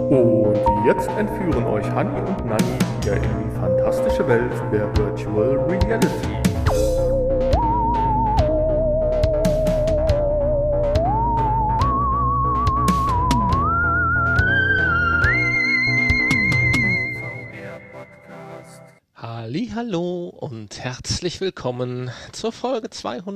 Und jetzt entführen euch Hanni und Nanni wieder in die fantastische Welt der Virtual Reality. Hallihallo und herzlich willkommen zur Folge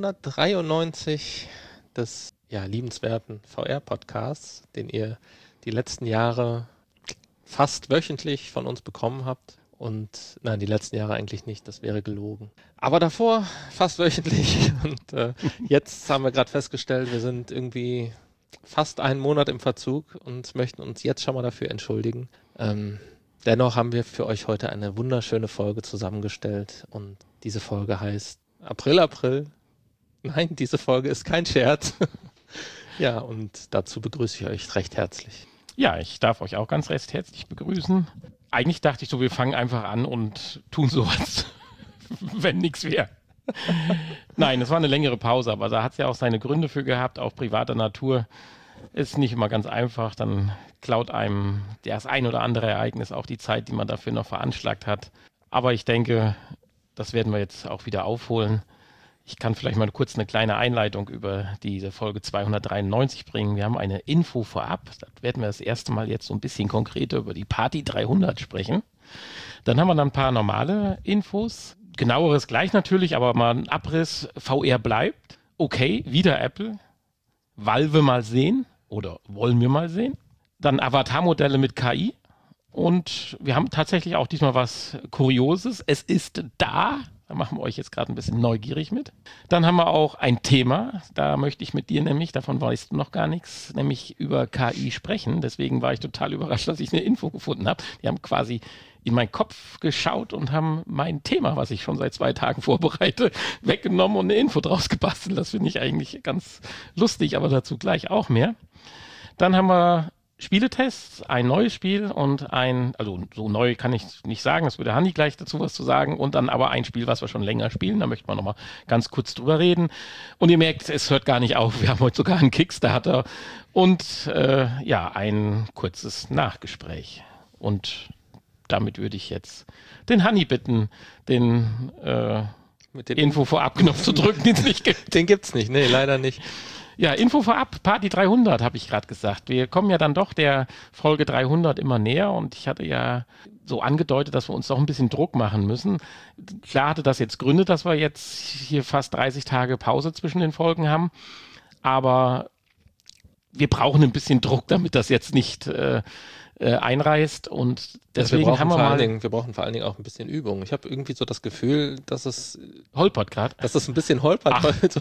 293 des liebenswerten VR-Podcasts, den ihr die letzten Jahre fast wöchentlich von uns bekommen habt. Und nein, die letzten Jahre eigentlich nicht, das wäre gelogen. Aber davor fast wöchentlich. Und jetzt haben wir gerade festgestellt, wir sind irgendwie fast einen Monat im Verzug und möchten uns jetzt schon mal dafür entschuldigen. Dennoch haben wir für euch heute eine wunderschöne Folge zusammengestellt und diese Folge heißt April. Nein, diese Folge ist kein Scherz. Ja, und dazu begrüße ich euch recht herzlich. Ja, ich darf euch auch ganz recht herzlich begrüßen. Eigentlich dachte ich so, wir fangen einfach an und tun sowas, wenn nichts wäre. Nein, es war eine längere Pause, aber da hat es ja auch seine Gründe für gehabt, auch privater Natur. Ist nicht immer ganz einfach, dann klaut einem das ein oder andere Ereignis auch die Zeit, die man dafür noch veranschlagt hat. Aber ich denke, das werden wir jetzt auch wieder aufholen. Ich kann vielleicht mal kurz eine kleine Einleitung über diese Folge 293 bringen. Wir haben eine Info vorab. Da werden wir das erste Mal jetzt so ein bisschen konkreter über die Party 300 sprechen. Dann haben wir dann ein paar normale Infos. Genaueres gleich natürlich, aber mal ein Abriss. VR bleibt. Okay, wieder Apple. Valve mal sehen oder wollen wir mal sehen. Dann Avatar-Modelle mit KI. Und wir haben tatsächlich auch diesmal was Kurioses. Es ist da. Da machen wir euch jetzt gerade ein bisschen neugierig mit. Dann haben wir auch ein Thema. Da möchte ich mit dir nämlich, davon weißt du noch gar nichts, nämlich über KI sprechen. Deswegen war ich total überrascht, dass ich eine Info gefunden habe. Die haben quasi in meinen Kopf geschaut und haben mein Thema, was ich schon seit 2 Tagen vorbereite, weggenommen und eine Info draus gebastelt. Das finde ich eigentlich ganz lustig, aber dazu gleich auch mehr. Dann haben wir Spieletests, ein neues Spiel und also so neu kann ich nicht sagen, das würde Hanni gleich dazu was zu sagen, und dann aber ein Spiel, was wir schon länger spielen, da möchte man nochmal ganz kurz drüber reden. Und ihr merkt, es hört gar nicht auf, wir haben heute sogar einen Kickstarter und ein kurzes Nachgespräch. Und damit würde ich jetzt den Hanni bitten, den Info vorab-Knopf zu drücken, den es nicht gibt. Den gibt's nicht, nee, leider nicht. Ja, Info vorab, Party 300 habe ich gerade gesagt. Wir kommen ja dann doch der Folge 300 immer näher und ich hatte ja so angedeutet, dass wir uns doch ein bisschen Druck machen müssen. Klar hatte das jetzt Gründe, dass wir jetzt hier fast 30 Tage Pause zwischen den Folgen haben, aber wir brauchen ein bisschen Druck, damit das jetzt nicht einreißt und deswegen wir brauchen vor allen Dingen auch ein bisschen Übung. Ich habe irgendwie so das Gefühl, dass es holpert gerade. Dass es ein bisschen holpert,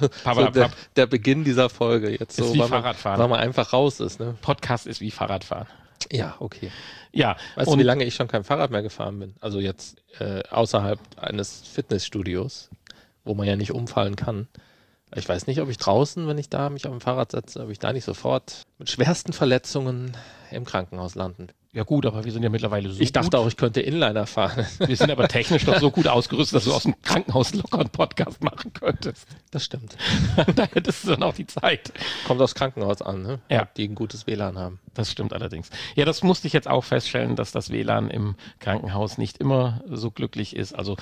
der Beginn dieser Folge jetzt ist so, wie Fahrradfahren. Weil man einfach raus ist. Ne? Podcast ist wie Fahrradfahren. Ja, okay. Ja, weißt du, wie lange ich schon kein Fahrrad mehr gefahren bin? Also jetzt außerhalb eines Fitnessstudios, wo man ja nicht umfallen kann. Ich weiß nicht, ob ich draußen, wenn ich da mich auf dem Fahrrad setze, ob ich da nicht sofort mit schwersten Verletzungen im Krankenhaus landen. Ja gut, aber wir sind ja mittlerweile so Ich dachte auch, ich könnte Inliner fahren. Wir sind aber technisch doch so gut ausgerüstet, dass du aus dem Krankenhaus locker einen Podcast machen könntest. Das stimmt. Da hättest du dann auch die Zeit. Kommt aufs Krankenhaus an, ne? Ja. Ob die ein gutes WLAN haben. Das stimmt allerdings. Ja, das musste ich jetzt auch feststellen, dass das WLAN im Krankenhaus nicht immer so glücklich ist. Also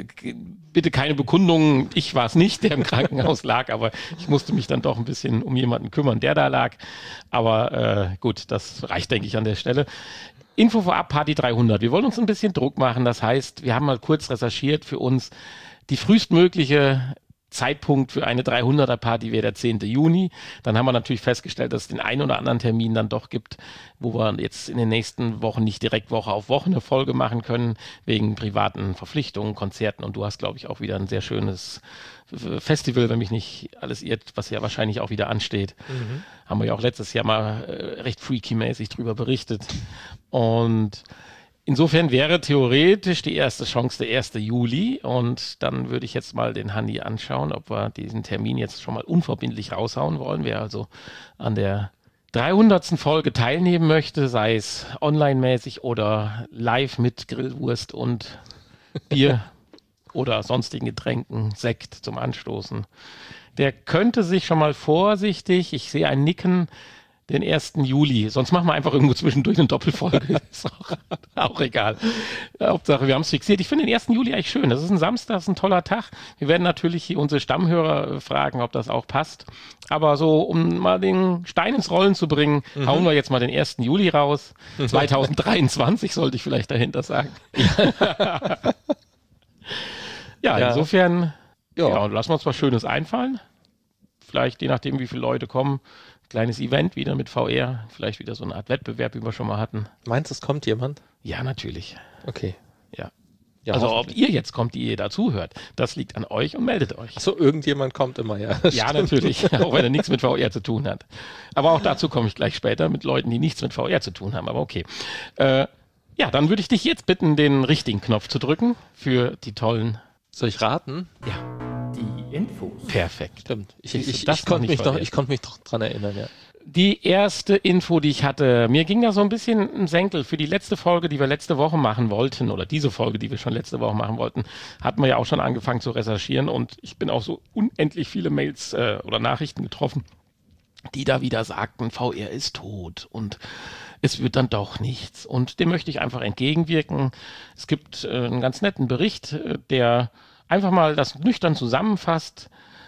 bitte keine Bekundungen. Ich war es nicht, der im Krankenhaus lag, aber ich musste mich dann doch ein bisschen um jemanden kümmern, der da lag. Aber gut, das reicht, denke ich, an der Stelle. Info vorab, Party 300. Wir wollen uns ein bisschen Druck machen. Das heißt, wir haben mal kurz recherchiert für uns. Die frühestmögliche Zeitpunkt für eine 300er-Party wäre der 10. Juni. Dann haben wir natürlich festgestellt, dass es den einen oder anderen Termin dann doch gibt, wo wir jetzt in den nächsten Wochen nicht direkt Woche auf Woche eine Folge machen können, wegen privaten Verpflichtungen, Konzerten. Und du hast, glaube ich, auch wieder ein sehr schönes Festival, wenn mich nicht alles irrt, was ja wahrscheinlich auch wieder ansteht. Mhm. Haben wir ja auch letztes Jahr mal recht freaky-mäßig drüber berichtet. Und insofern wäre theoretisch die erste Chance der 1. Juli und dann würde ich jetzt mal den Hanni anschauen, ob wir diesen Termin jetzt schon mal unverbindlich raushauen wollen. Wer also an der 300. Folge teilnehmen möchte, sei es online-mäßig oder live mit Grillwurst und Bier oder sonstigen Getränken, Sekt zum Anstoßen, der könnte sich schon mal vorsichtig, ich sehe ein Nicken, den 1. Juli. Sonst machen wir einfach irgendwo zwischendurch eine Doppelfolge. Ist auch egal. Hauptsache, wir haben es fixiert. Ich finde den 1. Juli eigentlich schön. Das ist ein Samstag, das ist ein toller Tag. Wir werden natürlich hier unsere Stammhörer fragen, ob das auch passt. Aber so, um mal den Stein ins Rollen zu bringen, hauen wir jetzt mal den 1. Juli raus. 2023 sollte ich vielleicht dahinter sagen. Ja, insofern, lassen wir uns was Schönes einfallen. Vielleicht, je nachdem, wie viele Leute kommen, kleines Event wieder mit VR, vielleicht wieder so eine Art Wettbewerb, wie wir schon mal hatten. Meinst du, es kommt jemand? Ja, natürlich. Okay. Ja. Also ob ihr jetzt kommt, die ihr dazu hört, das liegt an euch und meldet euch. Achso, irgendjemand kommt immer, ja. Ja, natürlich, auch wenn er nichts mit VR zu tun hat. Aber auch dazu komme ich gleich später mit Leuten, die nichts mit VR zu tun haben, aber okay. Dann würde ich dich jetzt bitten, den richtigen Knopf zu drücken für die tollen... Soll ich raten? Ja. Die Infos. Perfekt. Stimmt. Ich konnte mich doch dran erinnern, ja. Die erste Info, die ich hatte, mir ging da so ein bisschen ein Senkel. Für die letzte Folge, die wir letzte Woche machen wollten, oder diese Folge, die wir schon letzte Woche machen wollten, hatten wir ja auch schon angefangen zu recherchieren und ich bin auch so unendlich viele Mails oder Nachrichten getroffen, die da wieder sagten, VR ist tot und es wird dann doch nichts. Und dem möchte ich einfach entgegenwirken. Es gibt einen ganz netten Bericht, der einfach mal das nüchtern zusammenfasst,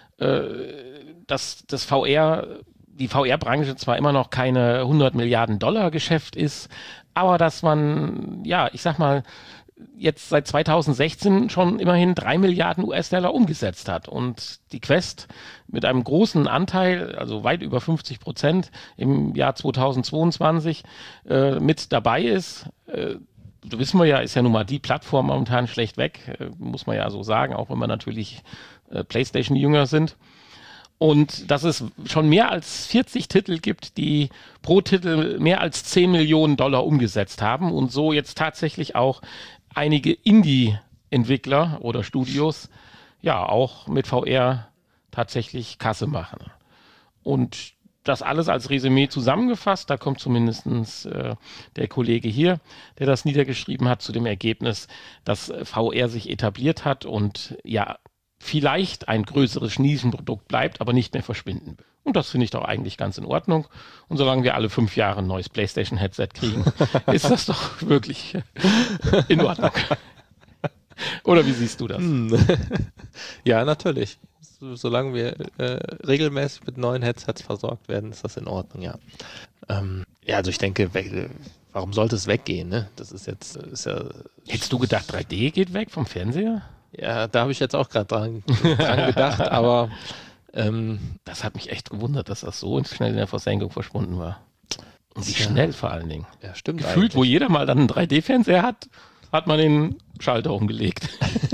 dass das die VR-Branche zwar immer noch keine 100 Milliarden Dollar Geschäft ist, aber dass man, ich sag mal, jetzt seit 2016 schon immerhin 3 Milliarden US-Dollar umgesetzt hat und die Quest mit einem großen Anteil, also weit über 50% im Jahr 2022 mit dabei ist. Wissen wir ja, ist ja nun mal die Plattform momentan schlecht weg, muss man ja so sagen, auch wenn wir natürlich PlayStation-Jünger sind. Und dass es schon mehr als 40 Titel gibt, die pro Titel mehr als 10 Millionen Dollar umgesetzt haben und so jetzt tatsächlich auch einige Indie-Entwickler oder Studios auch mit VR tatsächlich Kasse machen. Und das alles als Resümee zusammengefasst, da kommt zumindest der Kollege hier, der das niedergeschrieben hat, zu dem Ergebnis, dass VR sich etabliert hat und vielleicht ein größeres Nischenprodukt bleibt, aber nicht mehr verschwinden will. Und das finde ich doch eigentlich ganz in Ordnung. Und solange wir alle 5 Jahre ein neues PlayStation-Headset kriegen, ist das doch wirklich in Ordnung. Oder wie siehst du das? Ja, natürlich. Solange wir regelmäßig mit neuen Headsets versorgt werden, ist das in Ordnung, ja. Also ich denke, warum sollte es weggehen, ne? Das ist ja... Hättest du gedacht, 3D geht weg vom Fernseher? Ja, da habe ich jetzt auch gerade dran gedacht, aber das hat mich echt gewundert, dass das so schnell in der Versenkung verschwunden war. Und wie schnell vor allen Dingen. Ja, stimmt. Gefühlt, eigentlich. Wo jeder mal dann einen 3D-Fernseher hat man den Schalter umgelegt.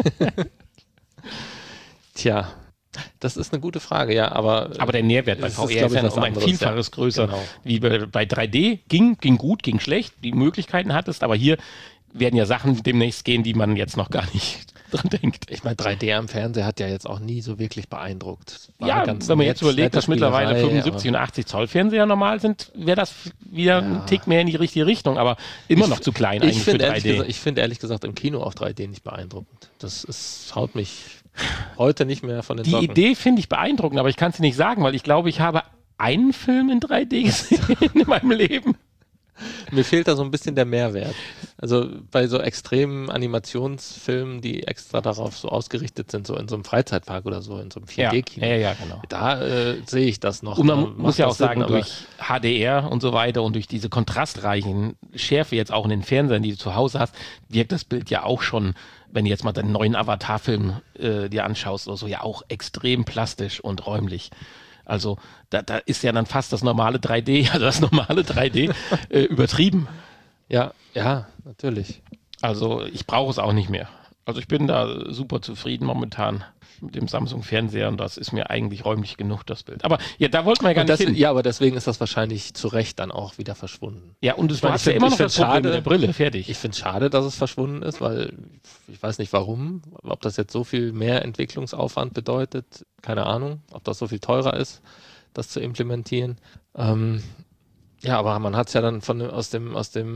Tja, das ist eine gute Frage, ja, aber der Nährwert bei VR ist ja noch ein Vielfaches größer. Genau. Wie bei 3D ging gut, ging schlecht, die Möglichkeiten hattest, aber hier werden ja Sachen demnächst gehen, die man jetzt noch gar nicht dran denkt. Ich meine, 3D am Fernseher hat ja jetzt auch nie so wirklich beeindruckt. Wenn man jetzt überlegt, dass mittlerweile 75 und 80 Zoll Fernseher normal sind, wäre das wieder ein Tick mehr in die richtige Richtung, aber immer noch zu klein eigentlich für 3D. Ich finde ehrlich gesagt im Kino auf 3D nicht beeindruckend. Das haut mich heute nicht mehr von den Socken. Die Idee finde ich beeindruckend, aber ich kann es dir nicht sagen, weil ich glaube, ich habe einen Film in 3D gesehen in meinem Leben. Mir fehlt da so ein bisschen der Mehrwert. Also bei so extremen Animationsfilmen, die extra darauf so ausgerichtet sind, so in so einem Freizeitpark oder so, in so einem 4D-Kino. Ja, genau. Da sehe ich das noch. Und man muss ja auch sagen, durch HDR und so weiter und durch diese kontrastreichen Schärfe jetzt auch in den Fernsehern, die du zu Hause hast, wirkt das Bild ja auch schon, wenn du jetzt mal den neuen Avatar-Film dir anschaust oder so, ja auch extrem plastisch und räumlich. Also da ist ja dann fast das normale 3D, übertrieben. Ja, natürlich. Also ich brauche es auch nicht mehr. Also ich bin da super zufrieden momentan mit dem Samsung-Fernseher und das ist mir eigentlich räumlich genug, das Bild. Aber ja, da wollten wir ja gar nicht hin. Ja, aber deswegen ist das wahrscheinlich zu Recht dann auch wieder verschwunden. Ja, und du hast ja immer noch das Problem mit der Brille, fertig. Ich finde es schade, dass es verschwunden ist, weil ich weiß nicht warum, ob das jetzt so viel mehr Entwicklungsaufwand bedeutet, keine Ahnung, ob das so viel teurer ist, das zu implementieren. Aber man hat es ja dann aus dem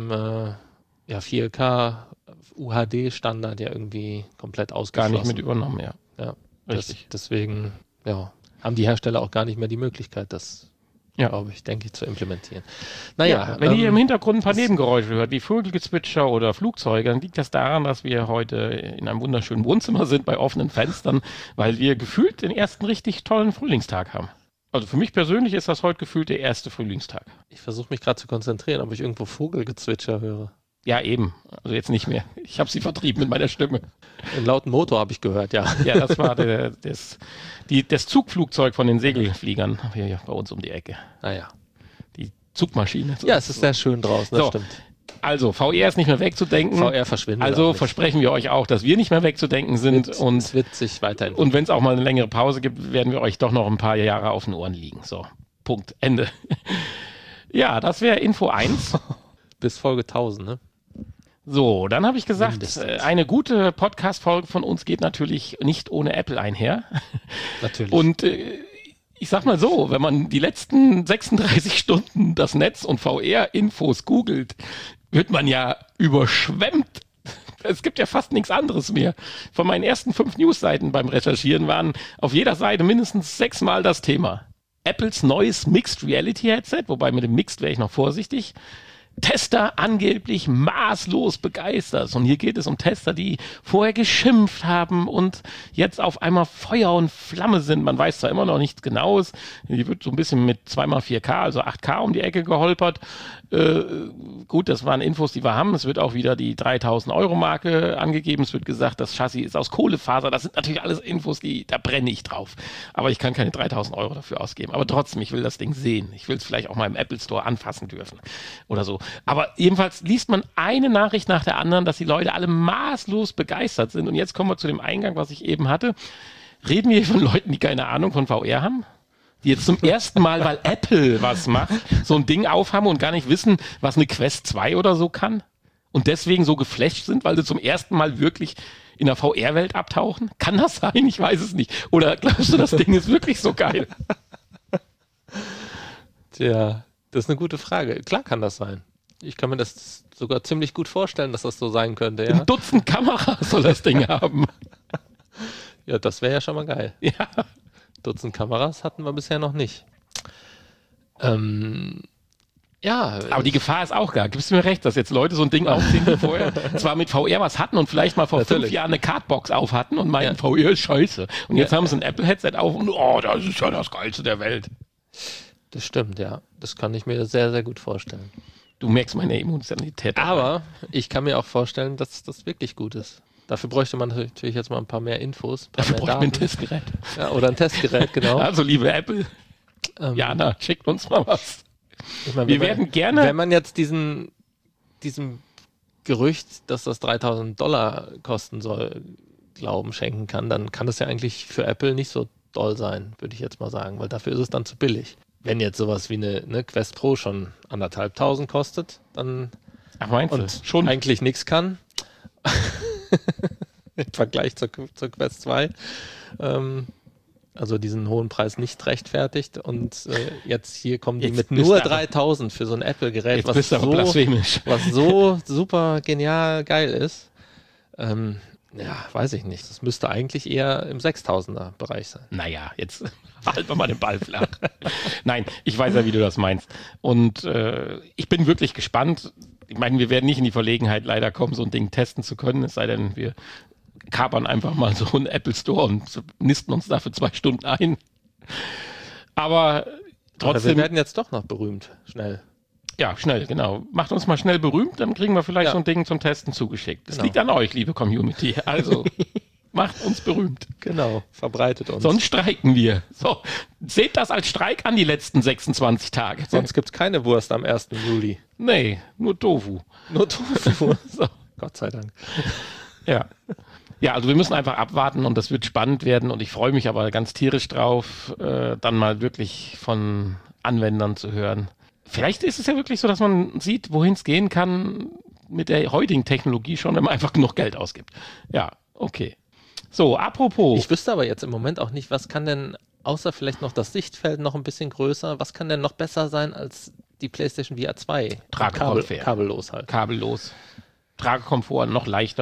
4K UHD-Standard ja irgendwie komplett ausgeschlossen. Gar nicht mit übernommen, ja. Richtig. Deswegen haben die Hersteller auch gar nicht mehr die Möglichkeit, das glaube ich, denke ich, zu implementieren. Naja, wenn ihr im Hintergrund ein paar Nebengeräusche hört, wie Vogelgezwitscher oder Flugzeuge, dann liegt das daran, dass wir heute in einem wunderschönen Wohnzimmer sind, bei offenen Fenstern, weil wir gefühlt den ersten richtig tollen Frühlingstag haben. Also für mich persönlich ist das heute gefühlt der erste Frühlingstag. Ich versuche mich gerade zu konzentrieren, ob ich irgendwo Vogelgezwitscher höre. Ja, eben. Also jetzt nicht mehr. Ich habe sie vertrieben mit meiner Stimme. Einen lauten Motor habe ich gehört, ja. Ja, das war das Zugflugzeug von den Segelfliegern hier bei uns um die Ecke. Naja. Die Zugmaschine. Ja, es ist sehr schön draußen, das stimmt. Also, VR ist nicht mehr wegzudenken. VR verschwindet. Also versprechen wir euch auch, dass wir nicht mehr wegzudenken sind. Es wird sich weiterentwickeln. Und wenn es auch mal eine längere Pause gibt, werden wir euch doch noch ein paar Jahre auf den Ohren liegen. So, Punkt, Ende. Ja, das wäre Info 1. Bis Folge 1000, ne? So, dann habe ich gesagt, Mindestens. eine gute Podcast-Folge von uns geht natürlich nicht ohne Apple einher. Natürlich. Und ich sag mal so, wenn man die letzten 36 Stunden das Netz und VR-Infos googelt, wird man ja überschwemmt. Es gibt ja fast nichts anderes mehr. Von meinen ersten 5 Newsseiten beim Recherchieren waren auf jeder Seite mindestens 6-mal das Thema. Apples neues Mixed Reality Headset, wobei mit dem Mixed wäre ich noch vorsichtig. Tester angeblich maßlos begeistert. Und hier geht es um Tester, die vorher geschimpft haben und jetzt auf einmal Feuer und Flamme sind. Man weiß zwar immer noch nichts Genaues. Hier wird so ein bisschen mit 2x4K, also 8K um die Ecke geholpert. Gut, das waren Infos, die wir haben. Es wird auch wieder die 3.000-Euro-Marke angegeben. Es wird gesagt, das Chassis ist aus Kohlefaser. Das sind natürlich alles Infos, da brenne ich drauf. Aber ich kann keine 3.000 Euro dafür ausgeben. Aber trotzdem, ich will das Ding sehen. Ich will es vielleicht auch mal im Apple Store anfassen dürfen oder so. Aber jedenfalls liest man eine Nachricht nach der anderen, dass die Leute alle maßlos begeistert sind. Und jetzt kommen wir zu dem Eingang, was ich eben hatte. Reden wir hier von Leuten, die keine Ahnung von VR haben? Die jetzt zum ersten Mal, weil Apple was macht, so ein Ding aufhaben und gar nicht wissen, was eine Quest 2 oder so kann? Und deswegen so geflasht sind, weil sie zum ersten Mal wirklich in der VR-Welt abtauchen? Kann das sein? Ich weiß es nicht. Oder glaubst du, das Ding ist wirklich so geil? Tja, das ist eine gute Frage. Klar kann das sein. Ich kann mir das sogar ziemlich gut vorstellen, dass das so sein könnte, ja. Ein Dutzend Kameras soll das Ding haben. Ja, das wäre ja schon mal geil. Ja. Dutzend Kameras hatten wir bisher noch nicht. Ja. Aber die Gefahr ist auch gar. Gibst du mir recht, dass jetzt Leute so ein Ding aufziehen, die vorher zwar mit VR was hatten und vielleicht mal vor 5 Jahren eine Cardbox auf hatten und meinten, VR ist scheiße. Und jetzt haben sie ein Apple-Headset auf und das ist ja das Geilste der Welt. Das stimmt, ja. Das kann ich mir sehr, sehr gut vorstellen. Du merkst meine Emotionalität. Aber ich kann mir auch vorstellen, dass das wirklich gut ist. Dafür bräuchte man natürlich jetzt mal ein paar mehr Infos. Dafür bräuchte man ein Testgerät. Ja, oder ein Testgerät, genau. Also, liebe Apple, Jana, schickt uns mal was. Ich meine, wir werden gerne... Wenn man jetzt diesem Gerücht, dass das $3.000 kosten soll, Glauben schenken kann, dann kann das ja eigentlich für Apple nicht so doll sein, würde ich jetzt mal sagen, weil dafür ist es dann zu billig. Wenn jetzt sowas wie eine Quest Pro schon 1.500 kostet, dann schon eigentlich nichts kann, im Vergleich zur Quest 2, also diesen hohen Preis nicht rechtfertigt und jetzt hier kommen die mit nur 3.000 für so ein Apple-Gerät, was so super genial geil ist. Ja, weiß ich nicht. Das müsste eigentlich eher im 6.000er-Bereich sein. Naja, jetzt halten wir mal den Ball flach. Nein, ich weiß ja, wie du das meinst. Und ich bin wirklich gespannt. Ich meine, wir werden nicht in die Verlegenheit leider kommen, so ein Ding testen zu können, es sei denn, wir kapern einfach mal so einen Apple Store und nisten uns dafür 2 Stunden ein. Aber trotzdem... wir werden jetzt doch noch berühmt, schnell. Ja, schnell, genau. Macht uns mal schnell berühmt, dann kriegen wir vielleicht so ein Ding zum Testen zugeschickt. Das liegt an euch, liebe Community. Also, macht uns berühmt. Genau, verbreitet uns. Sonst streiken wir. So, seht das als Streik an, die letzten 26 Tage. Sonst gibt es keine Wurst am 1. Juli. Nee, nur Tofu. Nur Tofu. So, Gott sei Dank. Ja. Ja, also wir müssen einfach abwarten und das wird spannend werden und ich freue mich aber ganz tierisch drauf, dann mal wirklich von Anwendern zu hören. Vielleicht ist es ja wirklich so, dass man sieht, wohin es gehen kann mit der heutigen Technologie schon, wenn man einfach genug Geld ausgibt. Ja, okay. So, apropos. Ich wüsste aber jetzt im Moment auch nicht, was kann denn, außer vielleicht noch das Sichtfeld noch ein bisschen größer, was kann denn noch besser sein als die PlayStation VR 2? Tragekomfort. Kabellos halt. Kabellos. Tragekomfort noch leichter.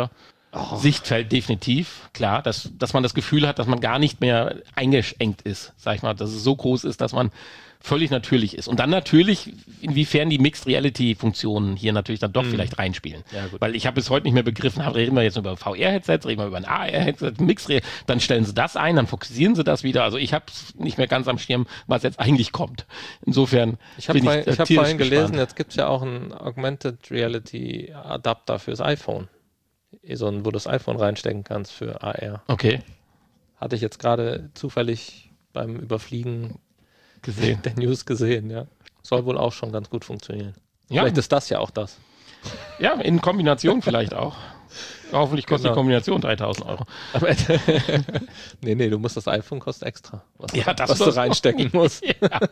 Sichtfeld definitiv, klar, dass man das Gefühl hat, dass man gar nicht mehr eingeengt ist, sag ich mal, dass es so groß ist, dass man völlig natürlich ist. Und dann natürlich, inwiefern die Mixed-Reality-Funktionen hier natürlich dann doch vielleicht reinspielen. Ja, gut. Weil ich habe bis heute nicht mehr begriffen, reden wir jetzt über VR-Headsets, reden wir über ein AR-Headset, dann stellen sie das ein, dann fokussieren sie das wieder. Also ich habe es nicht mehr ganz am Schirm, was jetzt eigentlich kommt. Insofern ich habe vorhin gelesen, gespannt. jetzt gibt es ja auch einen Augmented Reality Adapter fürs iPhone. So ein, wo du das iPhone reinstecken kannst für AR. Okay, Hatte ich jetzt gerade zufällig beim Überfliegen gesehen. der News gesehen, ja. Soll wohl auch schon ganz gut funktionieren. Ja. Vielleicht ist das ja auch das. Ja, in Kombination vielleicht auch. Hoffentlich kostet Genau. die Kombination 3.000 Euro. Aber nee, du musst das iPhone kostet extra, was Ja, das du muss- reinstecken musst.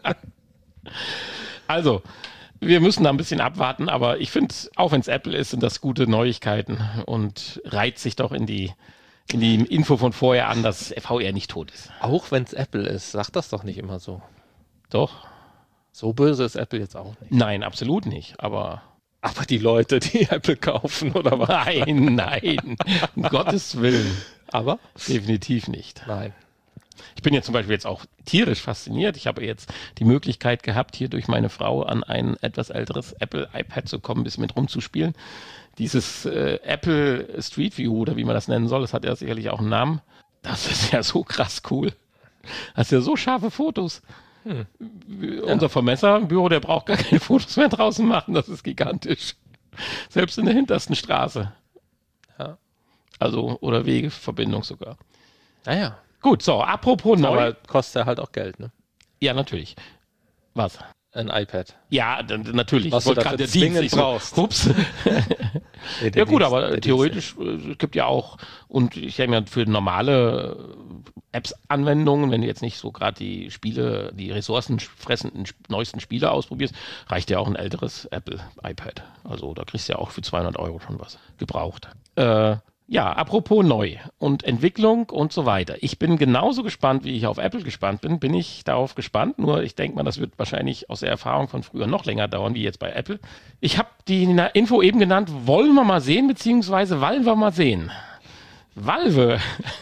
Also, wir müssen da ein bisschen abwarten, aber ich finde, auch wenn es Apple ist, sind das gute Neuigkeiten und reiht sich doch in die Info von vorher an, dass VR nicht tot ist. Auch wenn es Apple ist, sag das doch nicht immer so. Doch? So böse ist Apple jetzt auch nicht. Nein, absolut nicht. Aber Aber die Leute, die Apple kaufen, oder was? nein, um Gottes Willen. Aber? Definitiv nicht. Nein. Ich bin jetzt zum Beispiel jetzt auch tierisch fasziniert. Ich habe jetzt die Möglichkeit gehabt, hier durch meine Frau an ein etwas älteres Apple iPad zu kommen, ein bisschen mit rumzuspielen. Dieses Apple Street View oder wie man das nennen soll, das hat ja sicherlich auch einen Namen. Das ist ja so krass cool. Das ist ja so scharfe Fotos. Unser Vermesser im Büro, der braucht gar keine Fotos mehr draußen machen. Das ist gigantisch. Selbst in der hintersten Straße. Ja. Also, oder Wegeverbindung sogar. Naja. Gut, so, apropos neu. Aber kostet ja halt auch Geld, ne? Ja, natürlich. Was? Ein iPad. Ja, natürlich. Was Ich wollte du gerade dafür der Dienst, zwingend ich so, brauchst. Ups. Nee, Ja gut, aber der theoretisch, es gibt ja auch, und ich denke mal, für normale Apps-Anwendungen, wenn du jetzt nicht so gerade die Spiele, die ressourcenfressenden neuesten Spiele ausprobierst, reicht ja auch ein älteres Apple iPad. Also da kriegst du ja auch für 200 Euro schon was gebraucht. Ja, apropos neu und Entwicklung und so weiter. Ich bin genauso gespannt, wie ich auf Apple gespannt bin ich darauf gespannt. Nur ich denke mal, das wird wahrscheinlich aus der Erfahrung von früher noch länger dauern, wie jetzt bei Apple. Ich habe die Info eben genannt, wollen wir mal sehen, beziehungsweise wollen wir mal sehen. Valve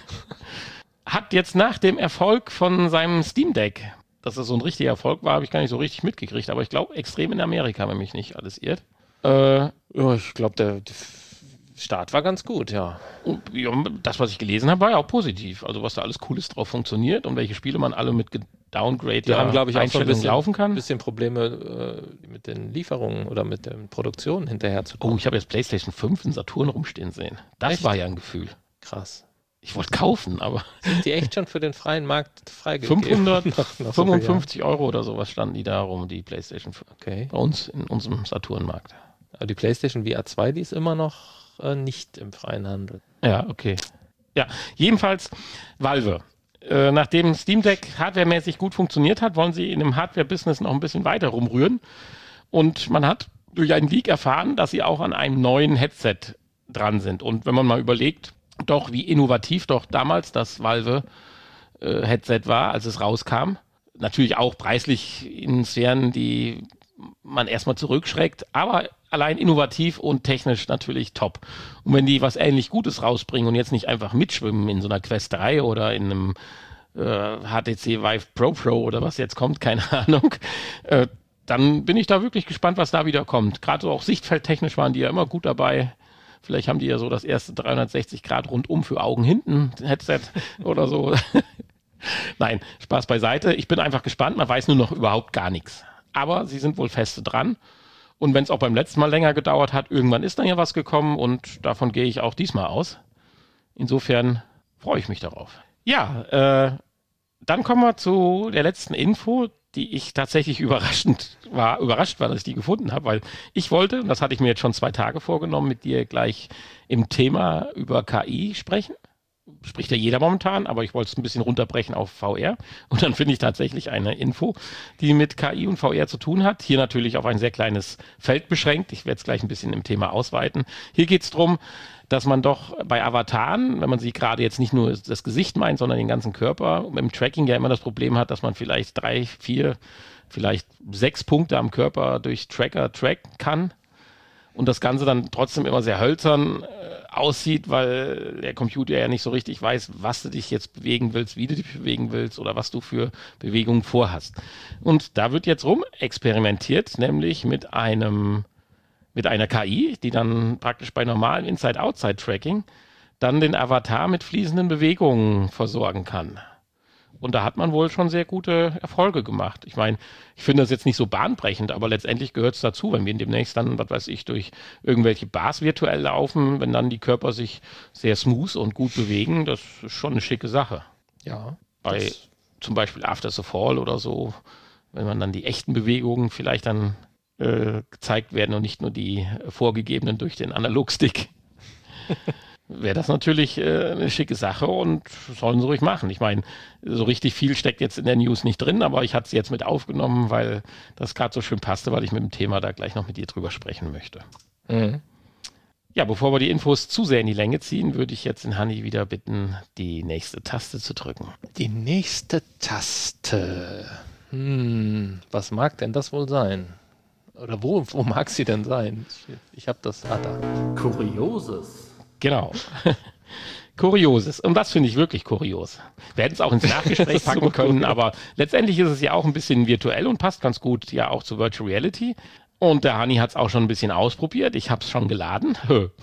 hat jetzt nach dem Erfolg von seinem Steam Deck, dass das so ein richtiger Erfolg war, habe ich gar nicht so richtig mitgekriegt, aber ich glaube extrem in Amerika, wenn mich nicht alles irrt. Ja, ich glaube, der Start war ganz gut, ja. Und, ja, das, was ich gelesen habe, war ja auch positiv. Also was da alles Cooles drauf funktioniert und welche Spiele man alle mit Downgrade Die haben, glaube ich, auch so ein laufen kann. bisschen Probleme mit den Lieferungen oder mit der Produktion hinterher zu kommen. Oh, ich habe jetzt PlayStation 5 in Saturn rumstehen sehen. Das Echt? war ja ein Gefühl. Krass. Ich wollte kaufen, aber Sind die echt schon für den freien Markt freigegeben? Nach so vielen 555 Euro oder sowas standen die da rum, die PlayStation 5. Okay. Bei uns in unserem Saturn-Markt. Aber die PlayStation VR 2, die ist immer noch nicht im freien Handel. Ja, okay. Ja, jedenfalls Valve. Nachdem Steam Deck hardwaremäßig gut funktioniert hat, wollen sie in dem Hardware-Business noch ein bisschen weiter rumrühren. Und man hat durch einen Leak erfahren, dass sie auch an einem neuen Headset dran sind. Und wenn man mal überlegt, doch wie innovativ doch damals das Valve Headset war, als es rauskam. Natürlich auch preislich in Sphären, die man erstmal zurückschreckt, aber allein innovativ und technisch natürlich top. Und wenn die was ähnlich Gutes rausbringen und jetzt nicht einfach mitschwimmen in so einer Quest 3 oder in einem HTC Vive Pro oder was jetzt kommt, keine Ahnung, dann bin ich da wirklich gespannt, was da wieder kommt. Gerade so auch sichtfeldtechnisch waren die ja immer gut dabei. Vielleicht haben die ja so das erste 360 Grad rundum für Augen hinten Headset oder so. Nein, Spaß beiseite. Ich bin einfach gespannt. Man weiß nur noch überhaupt gar nichts. Aber sie sind wohl feste dran. Und wenn es auch beim letzten Mal länger gedauert hat, irgendwann ist dann ja was gekommen und davon gehe ich auch diesmal aus. Insofern freue ich mich darauf. Ja, dann kommen wir zu der letzten Info, die ich tatsächlich überrascht war, dass ich die gefunden habe, weil ich wollte, und das hatte ich mir jetzt schon 2 Tage vorgenommen, mit dir gleich im Thema über KI sprechen. Spricht ja jeder momentan, aber ich wollte es ein bisschen runterbrechen auf VR. Und dann finde ich tatsächlich eine Info, die mit KI und VR zu tun hat. Hier natürlich auf ein sehr kleines Feld beschränkt. Ich werde es gleich ein bisschen im Thema ausweiten. Hier geht es darum, dass man doch bei Avataren, wenn man sie gerade jetzt nicht nur das Gesicht meint, sondern den ganzen Körper, mit dem Tracking ja immer das Problem hat, dass man vielleicht 3, 4, vielleicht 6 Punkte am Körper durch Tracker tracken kann. Und das Ganze dann trotzdem immer sehr hölzern aussieht, weil der Computer ja nicht so richtig weiß, was du dich jetzt bewegen willst, wie du dich bewegen willst oder was du für Bewegungen vorhast. Und da wird jetzt experimentiert, nämlich mit einer KI, die dann praktisch bei normalem Inside-Outside-Tracking dann den Avatar mit fließenden Bewegungen versorgen kann. Und da hat man wohl schon sehr gute Erfolge gemacht. Ich meine, ich finde das jetzt nicht so bahnbrechend, aber letztendlich gehört es dazu, wenn wir demnächst dann, was weiß ich, durch irgendwelche Bars virtuell laufen, wenn dann die Körper sich sehr smooth und gut bewegen, das ist schon eine schicke Sache. Ja. Bei zum Beispiel After the Fall oder so, wenn man dann die echten Bewegungen vielleicht dann gezeigt werden und nicht nur die vorgegebenen durch den Analogstick. Wäre das natürlich eine schicke Sache und sollen sie ruhig machen. Ich meine, so richtig viel steckt jetzt in der News nicht drin, aber ich hatte es jetzt mit aufgenommen, weil das gerade so schön passte, weil ich mit dem Thema da gleich noch mit dir drüber sprechen möchte. Mhm. Ja, bevor wir die Infos zu sehr in die Länge ziehen, würde ich jetzt den Hanni wieder bitten, die nächste Taste zu drücken. Die nächste Taste. Was mag denn das wohl sein? Oder wo mag sie denn sein? Ich habe das. Da. Kurioses. Genau. Kurioses. Und das finde ich wirklich kurios. Wir hätten es auch ins Nachgespräch packen können, aber letztendlich ist es ja auch ein bisschen virtuell und passt ganz gut ja auch zu Virtual Reality. Und der Hanni hat es auch schon ein bisschen ausprobiert. Ich habe es schon geladen.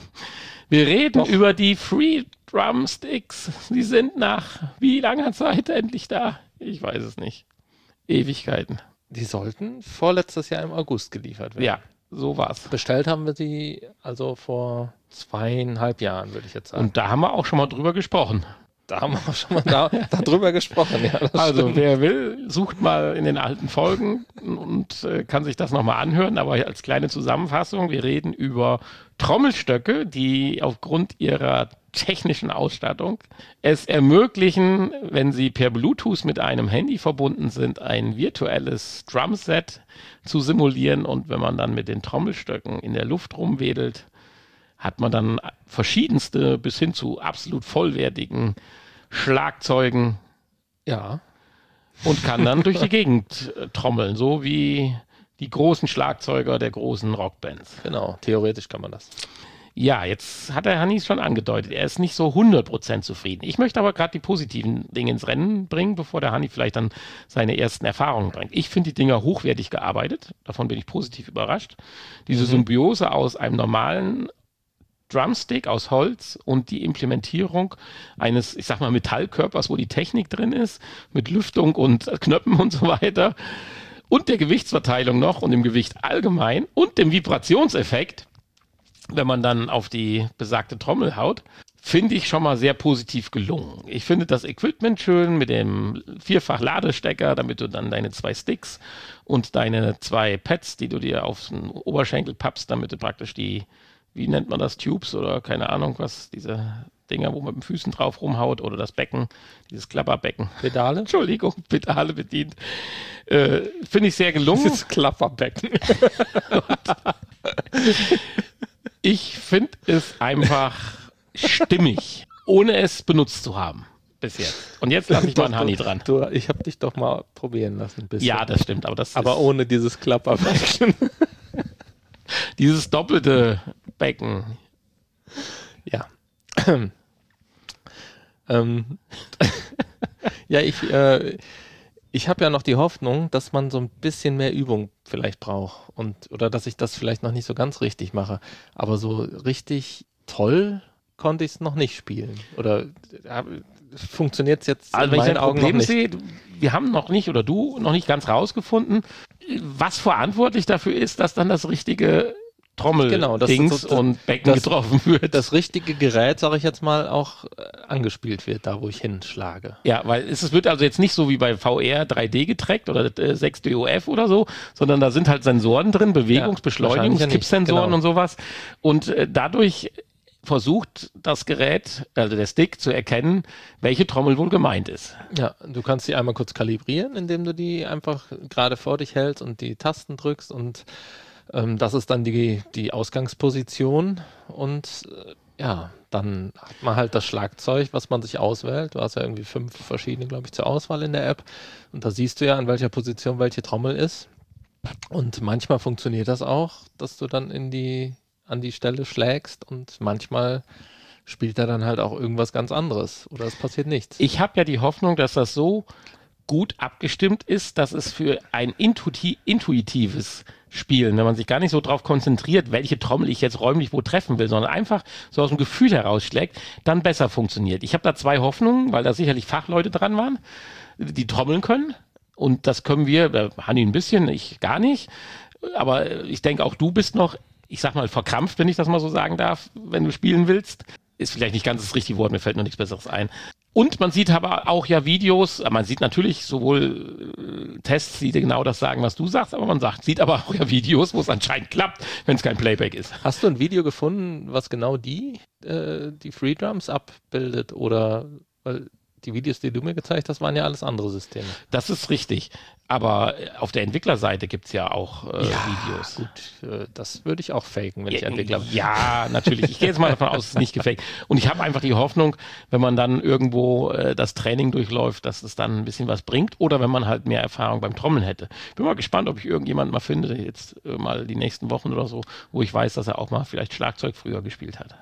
Wir reden über die Free Drumsticks. Sie sind nach wie langer Zeit endlich da? Ich weiß es nicht. Ewigkeiten. Die sollten vorletztes Jahr im August geliefert werden. Ja, so war's. Bestellt haben wir sie also vor 2,5 Jahren, würde ich jetzt sagen. Und da haben wir auch schon mal drüber gesprochen. Da haben wir auch schon mal darüber gesprochen. Ja, also stimmt. wer will, sucht mal in den alten Folgen und kann sich das nochmal anhören. Aber als kleine Zusammenfassung, wir reden über Trommelstöcke, die aufgrund ihrer technischen Ausstattung es ermöglichen, wenn sie per Bluetooth mit einem Handy verbunden sind, ein virtuelles Drumset zu simulieren. Und wenn man dann mit den Trommelstöcken in der Luft rumwedelt, hat man dann verschiedenste bis hin zu absolut vollwertigen Schlagzeugen. Ja. Und kann dann durch die Gegend trommeln, so wie die großen Schlagzeuger der großen Rockbands. Genau, theoretisch kann man das. Ja, jetzt hat der Hanni schon angedeutet, er ist nicht so 100% zufrieden. Ich möchte aber gerade die positiven Dinge ins Rennen bringen, bevor der Hanni vielleicht dann seine ersten Erfahrungen bringt. Ich finde die Dinger hochwertig gearbeitet, davon bin ich positiv überrascht. Diese Symbiose aus einem normalen Drumstick aus Holz und die Implementierung eines, ich sag mal, Metallkörpers, wo die Technik drin ist, mit Lüftung und Knöpfen und so weiter und der Gewichtsverteilung noch und dem Gewicht allgemein und dem Vibrationseffekt, wenn man dann auf die besagte Trommel haut, finde ich schon mal sehr positiv gelungen. Ich finde das Equipment schön mit dem 4-fach-Ladestecker, damit du dann deine 2 Sticks und deine 2 Pads, die du dir auf den Oberschenkel pappst, damit du praktisch die, wie nennt man das, Tubes oder keine Ahnung was, diese Dinger, wo man mit den Füßen drauf rumhaut oder das Becken, dieses Klapperbecken. Pedale? Entschuldigung, Pedale bedient. Finde ich sehr gelungen. Das Klapperbecken. Ich finde es einfach stimmig, ohne es benutzt zu haben bis jetzt. Und jetzt lasse ich mal einen Hanni dran. Ich habe dich doch mal probieren lassen. Ein bisschen. Ja, das stimmt. Aber ohne dieses Klapperbecken. Dieses doppelte Becken. Ja. Ja, ich habe ja noch die Hoffnung, dass man so ein bisschen mehr Übung vielleicht braucht oder dass ich das vielleicht noch nicht so ganz richtig mache. Aber so richtig toll konnte ich es noch nicht spielen. Oder funktioniert es jetzt in meinen Augen noch nicht? Sehe, wir haben noch nicht oder du noch nicht ganz rausgefunden, was verantwortlich dafür ist, dass dann das richtige Trommeldings und Becken getroffen wird. Das richtige Gerät, sage ich jetzt mal, auch angespielt wird, da wo ich hinschlage. Ja, weil es wird also jetzt nicht so wie bei VR 3D getrackt oder 6DOF oder so, sondern da sind halt Sensoren drin, Bewegungsbeschleunigungs-, Kippsensoren und sowas. Und dadurch versucht das Gerät, also der Stick, zu erkennen, welche Trommel wohl gemeint ist. Ja, du kannst sie einmal kurz kalibrieren, indem du die einfach gerade vor dich hältst und die Tasten drückst und das ist dann die Ausgangsposition und ja, dann hat man halt das Schlagzeug, was man sich auswählt. Du hast ja irgendwie 5 verschiedene, glaube ich, zur Auswahl in der App und da siehst du ja, an welcher Position welche Trommel ist und manchmal funktioniert das auch, dass du dann an die Stelle schlägst und manchmal spielt er dann halt auch irgendwas ganz anderes oder es passiert nichts. Ich habe ja die Hoffnung, dass das so gut abgestimmt ist, dass es für ein intuitives Spielen, wenn man sich gar nicht so drauf konzentriert, welche Trommel ich jetzt räumlich wo treffen will, sondern einfach so aus dem Gefühl herausschlägt, dann besser funktioniert. Ich habe da 2 Hoffnungen, weil da sicherlich Fachleute dran waren, die trommeln können. Und das können wir, Hanni ein bisschen, ich gar nicht. Aber ich denke, auch du bist noch, ich sag mal, verkrampft, wenn ich das mal so sagen darf, wenn du spielen willst. Ist vielleicht nicht ganz das richtige Wort, mir fällt noch nichts Besseres ein. Und man sieht aber auch ja Videos, man sieht natürlich sowohl Tests, die genau das sagen, was du sagst, aber sieht aber auch ja Videos, wo es anscheinend klappt, wenn es kein Playback ist. Hast du ein Video gefunden, was genau die Free Drums abbildet? Oder, weil die Videos, die du mir gezeigt hast, waren ja alles andere Systeme. Das ist richtig. Aber auf der Entwicklerseite gibt es ja auch Videos. Gut, das würde ich auch faken, wenn ich Entwickler bin. Ja, natürlich. Ich gehe jetzt mal davon aus, es ist nicht gefaked. Und ich habe einfach die Hoffnung, wenn man dann irgendwo das Training durchläuft, dass es dann ein bisschen was bringt oder wenn man halt mehr Erfahrung beim Trommeln hätte. Bin mal gespannt, ob ich irgendjemanden mal finde, jetzt mal die nächsten Wochen oder so, wo ich weiß, dass er auch mal vielleicht Schlagzeug früher gespielt hat.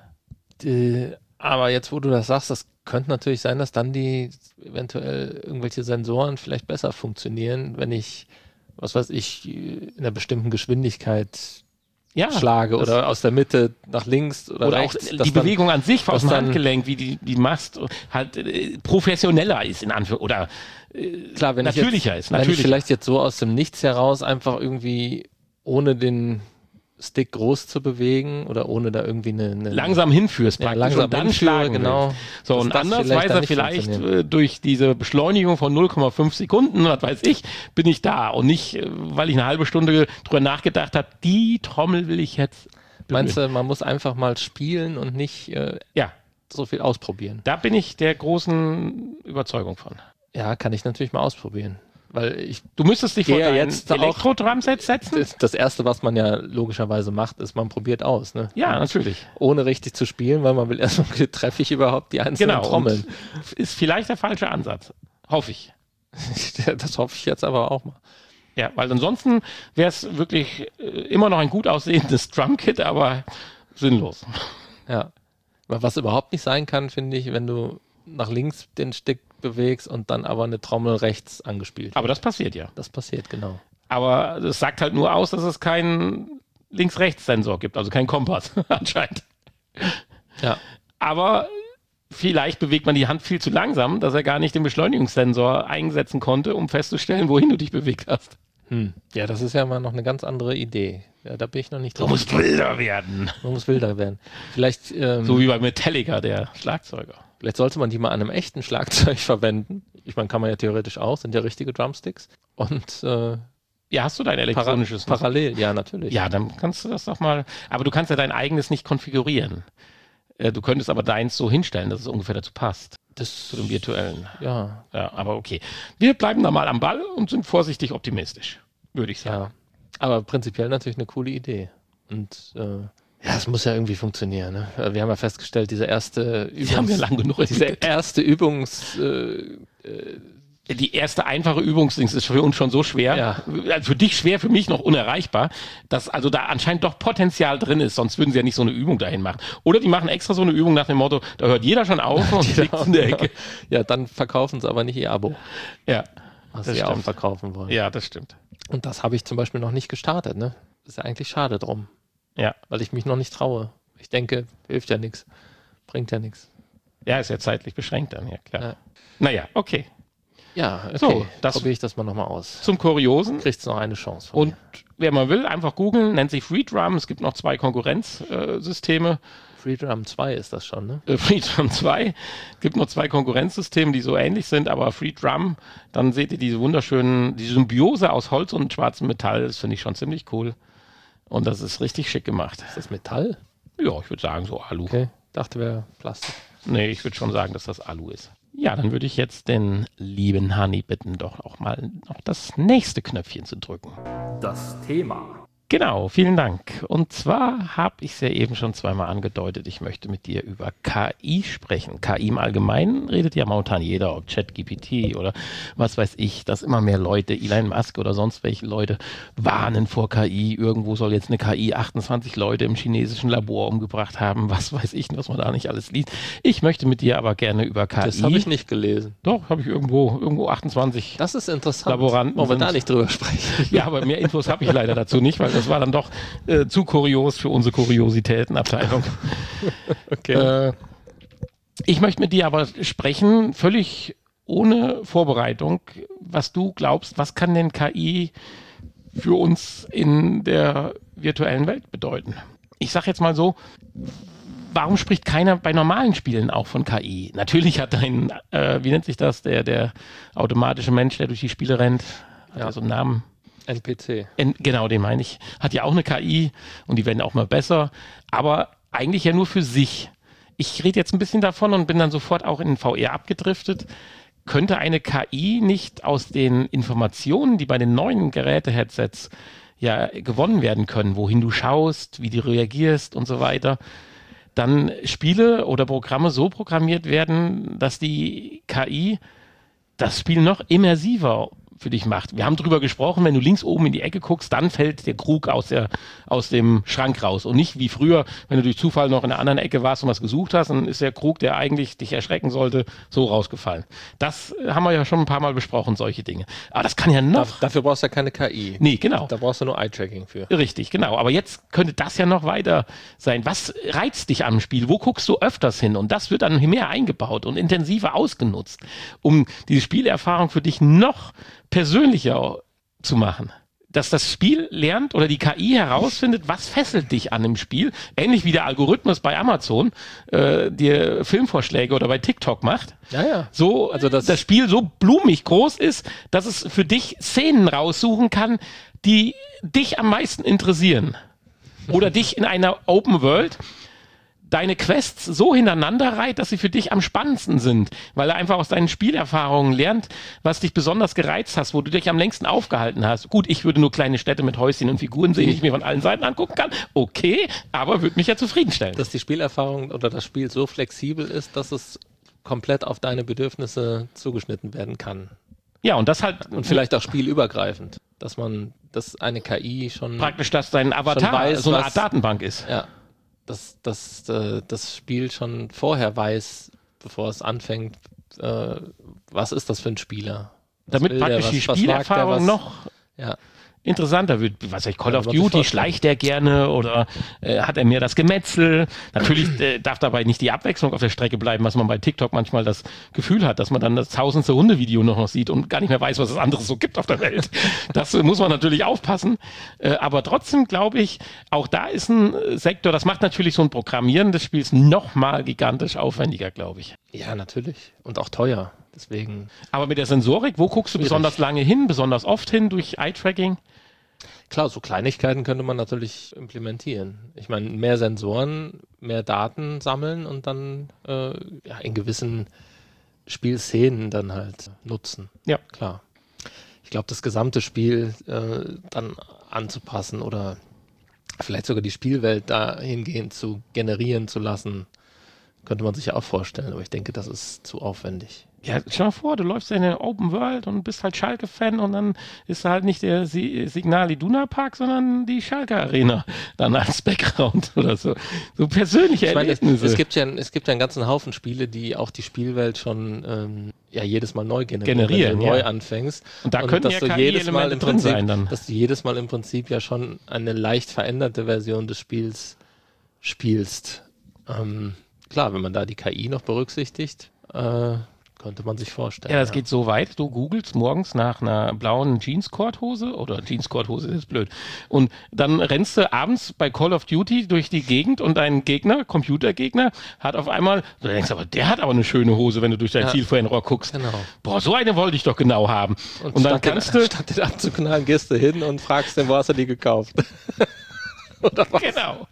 Aber jetzt, wo du das sagst, das könnte natürlich sein, dass dann die eventuell irgendwelche Sensoren vielleicht besser funktionieren, wenn ich, was weiß ich, in einer bestimmten Geschwindigkeit schlage oder aus der Mitte nach links oder rechts. Auch die Bewegung an sich aus dem Handgelenk, wie die machst, halt professioneller ist in Anführungszeichen oder klar, wenn natürlicher ist. Wenn ich vielleicht jetzt so aus dem Nichts heraus einfach irgendwie ohne den Stick groß zu bewegen oder ohne da irgendwie eine langsam hinführst praktisch langsam und dann schlagen genau. So, und andersweise vielleicht durch diese Beschleunigung von 0,5 Sekunden, was weiß ich, bin ich da und nicht, weil ich eine halbe Stunde drüber nachgedacht habe, die Trommel will ich jetzt berühren. Meinst du, man muss einfach mal spielen und nicht so viel ausprobieren? Da bin ich der großen Überzeugung von. Ja, kann ich natürlich mal ausprobieren. Weil du müsstest dich vor dein jetzt Elektro-Drumset setzen? Das Erste, was man ja logischerweise macht, ist, man probiert aus. Ne? Ja, natürlich. Ohne richtig zu spielen, weil man will erstmal, treffe ich überhaupt die einzelnen Trommeln. Ist vielleicht der falsche Ansatz. Hoffe ich. Das hoffe ich jetzt aber auch mal. Ja, weil ansonsten wäre es wirklich immer noch ein gut aussehendes Drumkit, aber sinnlos. Ja. Was überhaupt nicht sein kann, finde ich, wenn du nach links den Stick bewegst und dann aber eine Trommel rechts angespielt wird. Aber das passiert ja. Das passiert, genau. Aber das sagt halt nur aus, dass es keinen Links-Rechts-Sensor gibt, also keinen Kompass anscheinend. Ja. Aber vielleicht bewegt man die Hand viel zu langsam, dass er gar nicht den Beschleunigungssensor einsetzen konnte, um festzustellen, wohin du dich bewegt hast. Ja, das ist ja mal noch eine ganz andere Idee. Ja, da bin ich noch nicht drauf. Du musst wilder werden. Man muss wilder werden. Vielleicht, so wie bei Metallica, der Schlagzeuger. Vielleicht sollte man die mal an einem echten Schlagzeug verwenden. Ich meine, kann man ja theoretisch auch, sind ja richtige Drumsticks. Und ja, hast du dein elektronisches parallel, ja, natürlich. Ja, dann kannst du das doch mal. Aber du kannst ja dein eigenes nicht konfigurieren. Du könntest aber deins so hinstellen, dass es ungefähr dazu passt. Das zu dem virtuellen. Ja. Ja, aber okay. Wir bleiben da mal am Ball und sind vorsichtig optimistisch, würde ich sagen. Ja, aber prinzipiell natürlich eine coole Idee. Und es muss ja irgendwie funktionieren. Ne? Wir haben ja festgestellt, diese erste die erste einfache Übungsdings ist für uns schon so schwer, für dich schwer, für mich noch unerreichbar, dass also da anscheinend doch Potenzial drin ist, sonst würden sie ja nicht so eine Übung dahin machen. Oder die machen extra so eine Übung nach dem Motto, da hört jeder schon auf und liegt in der Ecke. Ja, dann verkaufen sie aber nicht ihr Abo. Ja, was sie auch verkaufen wollen. Ja, das stimmt. Und das habe ich zum Beispiel noch nicht gestartet. Ne? Ist ja eigentlich schade drum. Ja. Weil ich mich noch nicht traue. Ich denke, hilft ja nichts. Bringt ja nichts. Ja, ist ja zeitlich beschränkt dann, ja klar. Ja. Naja, okay. Ja, okay. So, das probiere ich das mal nochmal aus. Zum Kuriosen. Kriegst noch eine Chance von mir. Und wer mal will, einfach googeln, nennt sich FreeDrum. Es gibt noch 2 Konkurrenzsysteme. FreeDrum 2 ist das schon, ne? FreeDrum 2. Es gibt noch 2 Konkurrenzsysteme, die so ähnlich sind, aber FreeDrum, dann seht ihr diese wunderschönen, die Symbiose aus Holz und schwarzem Metall, das finde ich schon ziemlich cool. Und das ist richtig schick gemacht. Ist das Metall? Ja, ich würde sagen so Alu. Okay, dachte wäre Plastik. Nee, ich würde schon sagen, dass das Alu ist. Ja, dann würde ich jetzt den lieben Hanni bitten, doch auch mal noch das nächste Knöpfchen zu drücken. Das Thema. Genau, vielen Dank. Und zwar habe ich es ja eben schon zweimal angedeutet, ich möchte mit dir über KI sprechen. KI im Allgemeinen redet ja momentan jeder, ob ChatGPT oder was weiß ich, dass immer mehr Leute, Elon Musk oder sonst welche Leute, warnen vor KI. Irgendwo soll jetzt eine KI 28 Leute im chinesischen Labor umgebracht haben. Was weiß ich, was man da nicht alles liest. Ich möchte mit dir aber gerne über KI... Das habe ich nicht gelesen. Doch, habe ich irgendwo 28 Das ist interessant. Laboranten. Wollen wir da nicht drüber sprechen? Ja, aber mehr Infos habe ich leider dazu nicht, weil das war dann doch zu kurios für unsere Kuriositätenabteilung. Okay. Ich möchte mit dir aber sprechen, völlig ohne Vorbereitung, was du glaubst, was kann denn KI für uns in der virtuellen Welt bedeuten? Ich sage jetzt mal so, warum spricht keiner bei normalen Spielen auch von KI? Natürlich hat ein, wie nennt sich das, der automatische Mensch, der durch die Spiele rennt, hat ja so einen Namen. NPC. Genau, den meine ich. Hat ja auch eine KI und die werden auch mal besser, aber eigentlich ja nur für sich. Ich rede jetzt ein bisschen davon und bin dann sofort auch in den VR abgedriftet. Könnte eine KI nicht aus den Informationen, die bei den neuen Geräte-Headsets ja gewonnen werden können, wohin du schaust, wie du reagierst und so weiter, dann Spiele oder Programme so programmiert werden, dass die KI das Spiel noch immersiver für dich macht. Wir haben drüber gesprochen, wenn du links oben in die Ecke guckst, dann fällt der Krug aus dem Schrank raus und nicht wie früher, wenn du durch Zufall noch in der anderen Ecke warst und was gesucht hast, dann ist der Krug, der eigentlich dich erschrecken sollte, so rausgefallen. Das haben wir ja schon ein paar Mal besprochen, solche Dinge. Aber das kann ja noch... Dafür brauchst du ja keine KI. Nee, genau. Da brauchst du nur Eye-Tracking für. Richtig, genau. Aber jetzt könnte das ja noch weiter sein. Was reizt dich am Spiel? Wo guckst du öfters hin? Und das wird dann mehr eingebaut und intensiver ausgenutzt, um diese Spielerfahrung für dich noch persönlicher zu machen. Dass das Spiel lernt oder die KI herausfindet, was fesselt dich an dem Spiel. Ähnlich wie der Algorithmus bei Amazon dir Filmvorschläge oder bei TikTok macht. Ja. So, also das Spiel so blumig groß ist, dass es für dich Szenen raussuchen kann, die dich am meisten interessieren. Oder dich in einer Open World deine Quests so hintereinander reiht, dass sie für dich am spannendsten sind, weil er einfach aus deinen Spielerfahrungen lernt, was dich besonders gereizt hast, wo du dich am längsten aufgehalten hast. Gut, ich würde nur kleine Städte mit Häuschen und Figuren sehen, die ich mir von allen Seiten angucken kann. Okay, aber würde mich ja zufriedenstellen. Dass die Spielerfahrung oder das Spiel so flexibel ist, dass es komplett auf deine Bedürfnisse zugeschnitten werden kann. Ja, und das halt... Und vielleicht auch spielübergreifend, dass eine KI schon... Praktisch, dass dein Avatar weiß, so eine Art Datenbank ist. Ja. Dass das Spiel schon vorher weiß, bevor es anfängt, was ist das für ein Spieler? Damit praktisch die Spielerfahrung noch interessanter wird. Was weiß ich, Call of Duty, schleicht er gerne oder hat er mehr das Gemetzel? Natürlich darf dabei nicht die Abwechslung auf der Strecke bleiben, was man bei TikTok manchmal das Gefühl hat, dass man dann das 1000. Hundevideo noch sieht und gar nicht mehr weiß, was es anderes so gibt auf der Welt. Das muss man natürlich aufpassen. Aber trotzdem glaube ich, auch da ist ein Sektor, das macht natürlich so ein Programmieren des Spiels nochmal gigantisch aufwendiger, glaube ich. Ja, natürlich. Und auch teuer. Deswegen. Aber mit der Sensorik, wo guckst du besonders lange hin, besonders oft hin durch Eye-Tracking? Klar, so Kleinigkeiten könnte man natürlich implementieren. Ich meine, mehr Sensoren, mehr Daten sammeln und dann in gewissen Spielszenen dann halt nutzen. Ja. Klar. Ich glaube, das gesamte Spiel dann anzupassen oder vielleicht sogar die Spielwelt dahingehend zu generieren zu lassen, könnte man sich ja auch vorstellen. Aber ich denke, das ist zu aufwendig. Ja, stell mal vor, du läufst in eine Open World und bist halt Schalke-Fan und dann ist halt nicht der Signal Iduna Park, sondern die Schalke Arena dann als Background oder so. So persönliche Erlebnisse. Es gibt ja einen ganzen Haufen Spiele, die auch die Spielwelt schon jedes Mal neu generieren, wenn du neu anfängst. Und da können ja KI-Elemente drin sein dann. Dass du jedes Mal im Prinzip ja schon eine leicht veränderte Version des Spiels spielst. Klar, wenn man da die KI noch berücksichtigt, könnte man sich vorstellen. Ja, das geht so weit, du googelst morgens nach einer blauen Jeans-Korthose oder Jeans-Korthose ist blöd und dann rennst du abends bei Call of Duty durch die Gegend und dein Gegner, Computergegner, hat auf einmal, du denkst aber, der hat aber eine schöne Hose, wenn du durch dein Zielfernrohr guckst. Genau. Boah, so eine wollte ich doch genau haben. Und dann kannst du... Statt den abzuknallen, gehst du hin und fragst den, wo hast du die gekauft? Oder was? Genau.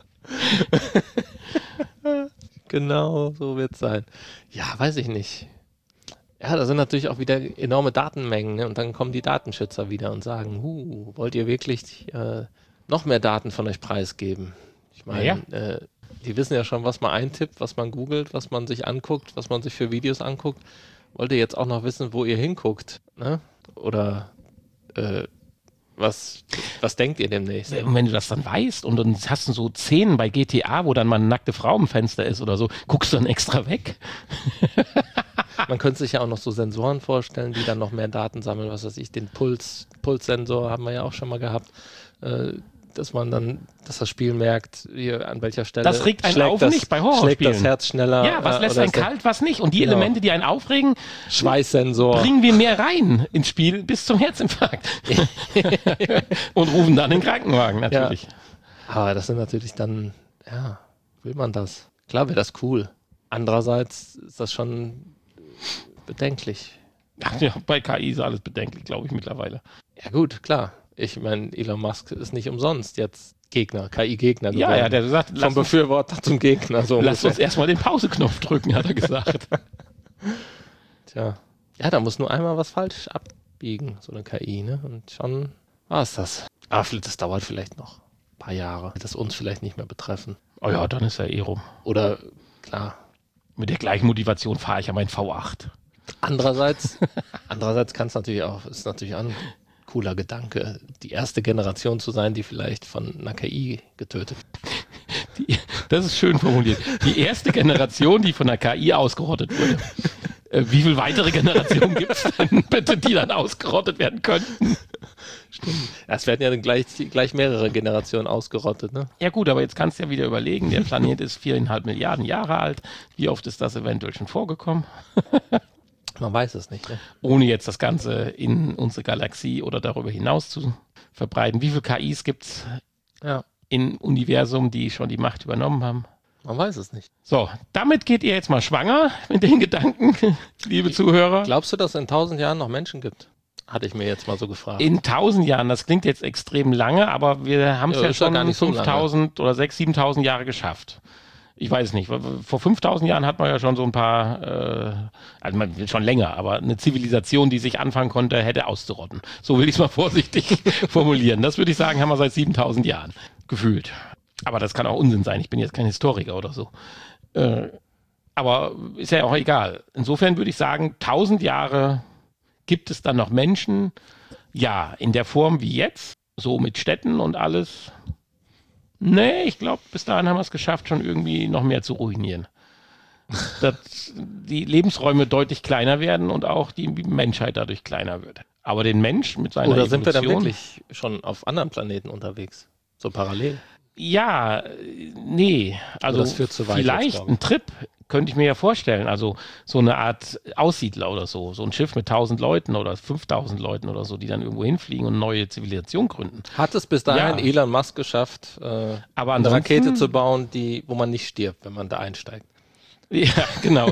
Genau, so wird es sein. Ja, weiß ich nicht. Ja, da sind natürlich auch wieder enorme Datenmengen, ne? Und dann kommen die Datenschützer wieder und sagen, wollt ihr wirklich noch mehr Daten von euch preisgeben. Ich meine, die wissen ja schon, was man eintippt, was man googelt, was man sich anguckt, was man sich für Videos anguckt. Wollt ihr jetzt auch noch wissen, wo ihr hinguckt? Ne? Oder was denkt ihr demnächst? Und wenn du das dann weißt und dann hast du so Szenen bei GTA, wo dann mal eine nackte Frau im Fenster ist oder so, guckst du dann extra weg? Man könnte sich ja auch noch so Sensoren vorstellen, die dann noch mehr Daten sammeln. Was weiß ich, den Pulssensor haben wir ja auch schon mal gehabt. Dass das Spiel merkt, hier an welcher Stelle. Das regt einen auf nicht bei Horrorspielen. Schlägt das Herz schneller. Ja, was lässt einen kalt, was nicht. Und die Elemente, die einen aufregen, Schweißsensor. Bringen wir mehr rein ins Spiel bis zum Herzinfarkt. Und rufen dann den Krankenwagen natürlich. Ja. Aber das sind natürlich dann, will man das? Klar wäre das cool. Andererseits ist das schon bedenklich. Ach ja, bei KI ist alles bedenklich, glaube ich mittlerweile. Ja gut, klar. Ich meine, Elon Musk ist nicht umsonst jetzt KI-Gegner geworden. Ja, der sagt, vom Befürworter zum Gegner. So lass uns erstmal den Pause-Knopf drücken, hat er gesagt. Tja. Ja, da muss nur einmal was falsch abbiegen, so eine KI, ne? Und schon war es das. Aber das dauert vielleicht noch ein paar Jahre. Das uns vielleicht nicht mehr betreffen. Oh ja, dann ist er rum. Oder, klar. Mit der gleichen Motivation fahre ich ja mein V8. Andererseits kann es natürlich auch, ist natürlich ein cooler Gedanke, die erste Generation zu sein, die vielleicht von einer KI getötet wird. Das ist schön formuliert. Die erste Generation, die von einer KI ausgerottet wurde. Wie viele weitere Generationen gibt es denn bitte, die dann ausgerottet werden könnten? Stimmt. Es werden ja dann gleich mehrere Generationen ausgerottet, ne? Ja gut, aber jetzt kannst du ja wieder überlegen, der Planet ist 4,5 Milliarden Jahre alt. Wie oft ist das eventuell schon vorgekommen? Man weiß es nicht, ne? Ohne jetzt das Ganze in unsere Galaxie oder darüber hinaus zu verbreiten. Wie viele KIs gibt es im Universum, die schon die Macht übernommen haben? Man weiß es nicht. So, damit geht ihr jetzt mal schwanger mit den Gedanken, liebe Zuhörer. Glaubst du, dass es in 1000 Jahren noch Menschen gibt? Hatte ich mir jetzt mal so gefragt. In 1000 Jahren, das klingt jetzt extrem lange, aber wir haben es ja schon 5000 oder 6.000, 7.000 Jahre geschafft. Ich weiß es nicht. Vor 5000 Jahren hat man ja schon so ein paar, also schon länger, aber eine Zivilisation, die sich anfangen konnte, hätte auszurotten. So will ich es mal vorsichtig formulieren. Das würde ich sagen, haben wir seit 7000 Jahren gefühlt. Aber das kann auch Unsinn sein. Ich bin jetzt kein Historiker oder so. Aber ist ja auch egal. Insofern würde ich sagen, 1000 Jahre gibt es dann noch Menschen. Ja, in der Form wie jetzt, so mit Städten und alles. Nee, ich glaube, bis dahin haben wir es geschafft, schon irgendwie noch mehr zu ruinieren. Dass die Lebensräume deutlich kleiner werden und auch die Menschheit dadurch kleiner wird. Aber den Mensch mit seiner Oder sind wir dann Evolution, wirklich schon auf anderen Planeten unterwegs? So parallel? Ja, nee. Also das führt zu weit vielleicht jetzt, ein Trip könnte ich mir ja vorstellen. Also so eine Art Aussiedler oder so. So ein Schiff mit 1000 Leuten oder 5000 Leuten oder so, die dann irgendwo hinfliegen und eine neue Zivilisation gründen. Hat es bis dahin Elon Musk geschafft, aber eine Rakete zu bauen, wo man nicht stirbt, wenn man da einsteigt? Ja, genau.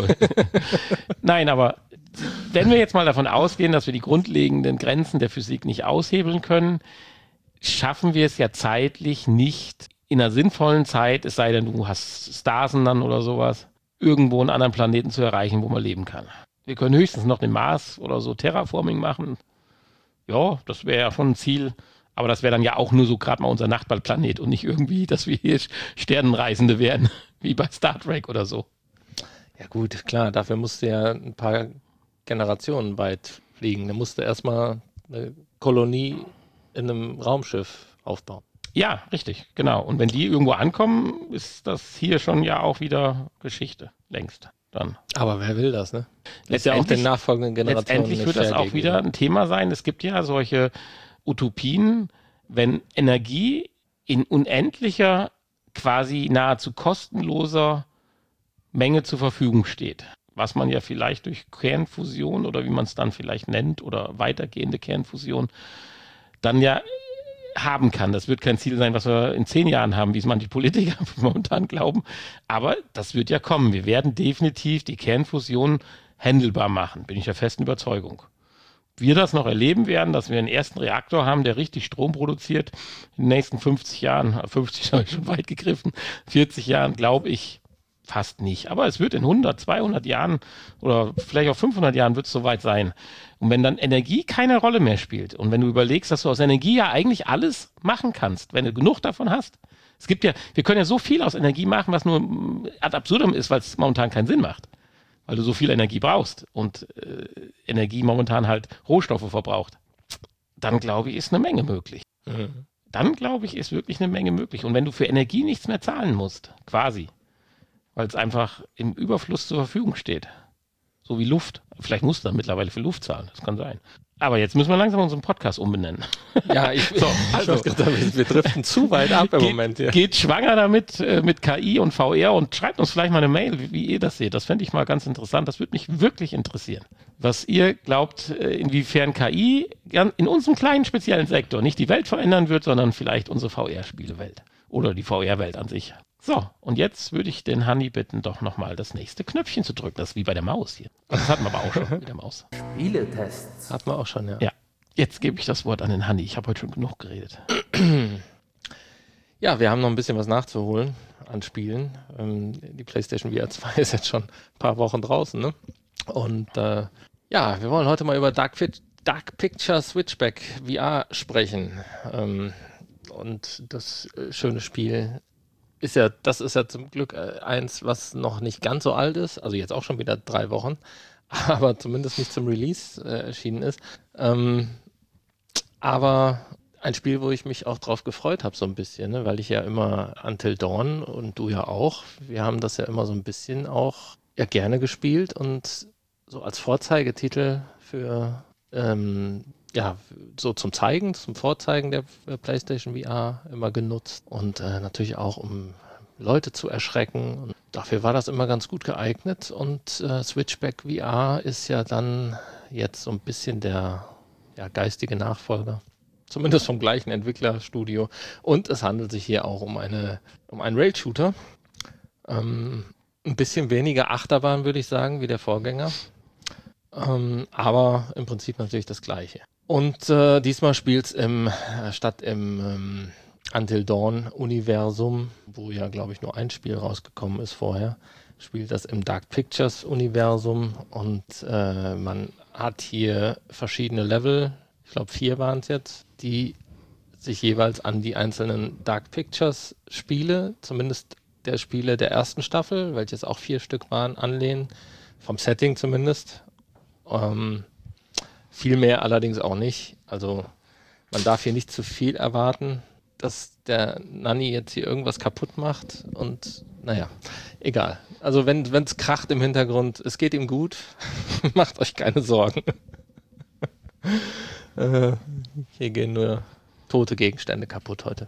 Nein, aber wenn wir jetzt mal davon ausgehen, dass wir die grundlegenden Grenzen der Physik nicht aushebeln können, schaffen wir es ja zeitlich nicht in einer sinnvollen Zeit, es sei denn, du hast Starsen dann oder sowas, irgendwo einen anderen Planeten zu erreichen, wo man leben kann. Wir können höchstens noch den Mars oder so Terraforming machen. Ja, das wäre ja schon ein Ziel. Aber das wäre dann ja auch nur so gerade mal unser Nachbarplanet und nicht irgendwie, dass wir hier Sternenreisende werden, wie bei Star Trek oder so. Ja gut, klar, dafür musste ja ein paar Generationen weit fliegen. Da musste erstmal eine Kolonie in einem Raumschiff aufbauen. Ja, richtig, genau. Und wenn die irgendwo ankommen, ist das hier schon ja auch wieder Geschichte, längst dann. Aber wer will das, ne? Ist ja auch den nachfolgenden Generationen letztendlich wird das auch wieder ein Thema sein. Es gibt ja solche Utopien, wenn Energie in unendlicher, quasi nahezu kostenloser Menge zur Verfügung steht. Was man ja vielleicht durch Kernfusion oder wie man es dann vielleicht nennt oder weitergehende Kernfusion dann ja haben kann. Das wird kein Ziel sein, was wir in 10 Jahren haben, wie es manche Politiker momentan glauben. Aber das wird ja kommen. Wir werden definitiv die Kernfusion handelbar machen, bin ich der festen Überzeugung. Wir das noch erleben werden, dass wir einen ersten Reaktor haben, der richtig Strom produziert. In den nächsten 50 Jahren, 50 habe ich schon weit gegriffen, 40 Jahren, glaube ich, fast nicht. Aber es wird in 100, 200 Jahren oder vielleicht auch 500 Jahren wird es soweit sein. Und wenn dann Energie keine Rolle mehr spielt und wenn du überlegst, dass du aus Energie ja eigentlich alles machen kannst, wenn du genug davon hast. Es gibt ja, wir können ja so viel aus Energie machen, was nur ad absurdum ist, weil es momentan keinen Sinn macht. Weil du so viel Energie brauchst und Energie momentan halt Rohstoffe verbraucht. Dann glaube ich, ist eine Menge möglich. Mhm. Dann glaube ich, ist wirklich eine Menge möglich. Und wenn du für Energie nichts mehr zahlen musst, quasi, weil es einfach im Überfluss zur Verfügung steht. So wie Luft. Vielleicht musst du dann mittlerweile für Luft zahlen, das kann sein. Aber jetzt müssen wir langsam unseren Podcast umbenennen. Ja, also, wir driften zu weit ab im Moment. Ja. Geht schwanger damit mit KI und VR und schreibt uns vielleicht mal eine Mail, wie ihr das seht. Das fände ich mal ganz interessant. Das würde mich wirklich interessieren. Was ihr glaubt, inwiefern KI in unserem kleinen speziellen Sektor nicht die Welt verändern wird, sondern vielleicht unsere VR-Spielewelt oder die VR-Welt an sich. So, und jetzt würde ich den Hanni bitten, doch nochmal das nächste Knöpfchen zu drücken. Das ist wie bei der Maus hier. Das hatten wir aber auch schon mit der Maus. Spieletests. Hatten wir auch schon, ja. Ja, jetzt gebe ich das Wort an den Hanni. Ich habe heute schon genug geredet. Ja, wir haben noch ein bisschen was nachzuholen an Spielen. Die PlayStation VR 2 ist jetzt schon ein paar Wochen draußen, ne? Und ja, wir wollen heute mal über Dark Picture Switchback VR sprechen. Und das schöne Spiel das ist ja zum Glück eins, was noch nicht ganz so alt ist, also jetzt auch schon wieder 3 Wochen, aber zumindest nicht zum Release erschienen ist. Aber ein Spiel, wo ich mich auch drauf gefreut habe, so ein bisschen, ne? Weil ich ja immer Until Dawn und du ja auch, wir haben das ja immer so ein bisschen auch ja gerne gespielt und so als Vorzeigetitel für ja, so zum Vorzeigen der PlayStation VR immer genutzt und natürlich auch, um Leute zu erschrecken. Und dafür war das immer ganz gut geeignet und Switchback VR ist ja dann jetzt so ein bisschen der geistige Nachfolger. Zumindest vom gleichen Entwicklerstudio. Und es handelt sich hier auch um einen Rail-Shooter. Ein bisschen weniger Achterbahn, würde ich sagen, wie der Vorgänger. Aber im Prinzip natürlich das Gleiche. Und diesmal spielt es statt im Until Dawn Universum, wo ja, glaube ich, nur ein Spiel rausgekommen ist vorher, spielt das im Dark Pictures Universum und man hat hier verschiedene Level, ich glaube 4 waren es jetzt, die sich jeweils an die einzelnen Dark Pictures Spiele, zumindest der Spiele der ersten Staffel, welches auch 4 Stück waren, anlehnen, vom Setting zumindest. Viel mehr allerdings auch nicht. Also man darf hier nicht zu viel erwarten, dass der Nanni jetzt hier irgendwas kaputt macht und naja, egal. Also wenn es kracht im Hintergrund, es geht ihm gut, macht euch keine Sorgen. Hier gehen nur tote Gegenstände kaputt heute.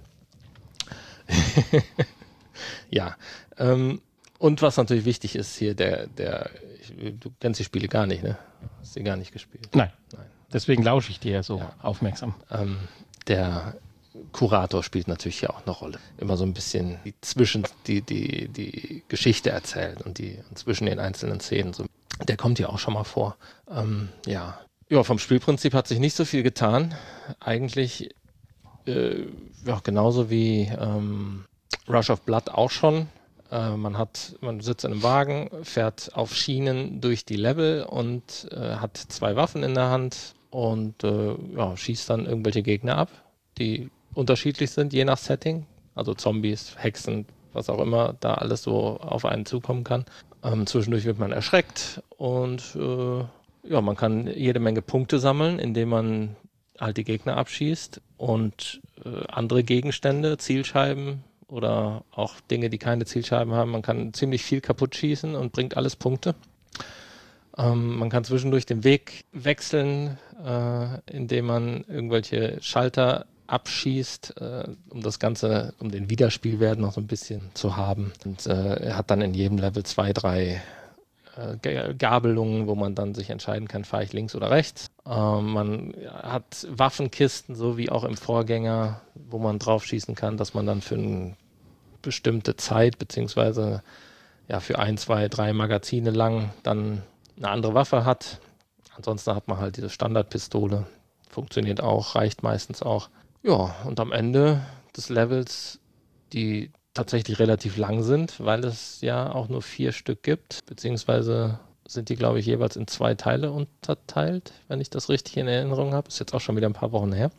Ja, und was natürlich wichtig ist hier, du kennst die Spiele gar nicht, ne? Hast sie gar nicht gespielt? Nein. Deswegen lausche ich dir ja so aufmerksam. Der Kurator spielt natürlich hier auch eine Rolle. Immer so ein bisschen die Geschichte erzählen und zwischen den einzelnen Szenen. So. Der kommt hier auch schon mal vor. Ja, vom Spielprinzip hat sich nicht so viel getan. Eigentlich genauso wie Rush of Blood auch schon. Man sitzt in einem Wagen, fährt auf Schienen durch die Level und hat 2 Waffen in der Hand und schießt dann irgendwelche Gegner ab, die unterschiedlich sind, je nach Setting. Also Zombies, Hexen, was auch immer da alles so auf einen zukommen kann. Zwischendurch wird man erschreckt und man kann jede Menge Punkte sammeln, indem man halt die Gegner abschießt und andere Gegenstände, Zielscheiben oder auch Dinge, die keine Zielscheiben haben. Man kann ziemlich viel kaputt schießen und bringt alles Punkte. Man kann zwischendurch den Weg wechseln, indem man irgendwelche Schalter abschießt, um das Ganze, um den Wiederspielwert noch so ein bisschen zu haben. Und er hat dann in jedem Level 2, 3 Gabelungen, wo man dann sich entscheiden kann, fahre ich links oder rechts. Man hat Waffenkisten, so wie auch im Vorgänger, wo man drauf schießen kann, dass man dann für eine bestimmte Zeit, beziehungsweise für 1, 2, 3 Magazine lang dann eine andere Waffe hat. Ansonsten hat man halt diese Standardpistole. Funktioniert auch, reicht meistens auch. Ja, und am Ende des Levels die tatsächlich relativ lang sind, weil es ja auch nur 4 Stück gibt, beziehungsweise sind die, glaube ich, jeweils in 2 Teile unterteilt, wenn ich das richtig in Erinnerung habe. Ist jetzt auch schon wieder ein paar Wochen her.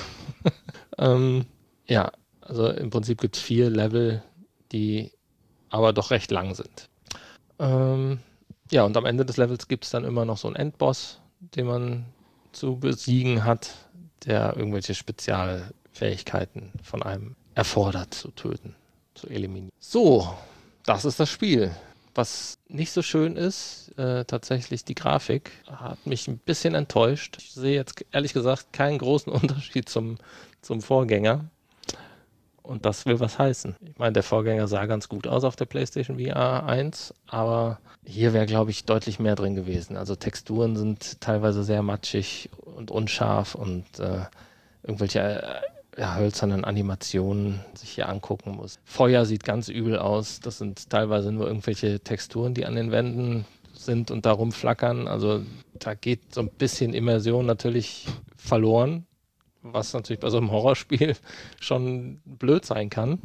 Ja, also im Prinzip gibt es 4 Level, die aber doch recht lang sind. Ja, und am Ende des Levels gibt es dann immer noch so einen Endboss, den man zu besiegen hat, der irgendwelche Spezialfähigkeiten von einem erfordert, zu töten, zu eliminieren. So, das ist das Spiel. Was nicht so schön ist, tatsächlich die Grafik, hat mich ein bisschen enttäuscht. Ich sehe jetzt ehrlich gesagt keinen großen Unterschied zum Vorgänger. Und das will was heißen. Ich meine, der Vorgänger sah ganz gut aus auf der PlayStation VR 1, aber hier wäre, glaube ich, deutlich mehr drin gewesen. Also Texturen sind teilweise sehr matschig und unscharf und irgendwelche hölzernen Animationen sich hier angucken muss. Feuer sieht ganz übel aus. Das sind teilweise nur irgendwelche Texturen, die an den Wänden sind und da rumflackern. Also da geht so ein bisschen Immersion natürlich verloren, was natürlich bei so einem Horrorspiel schon blöd sein kann.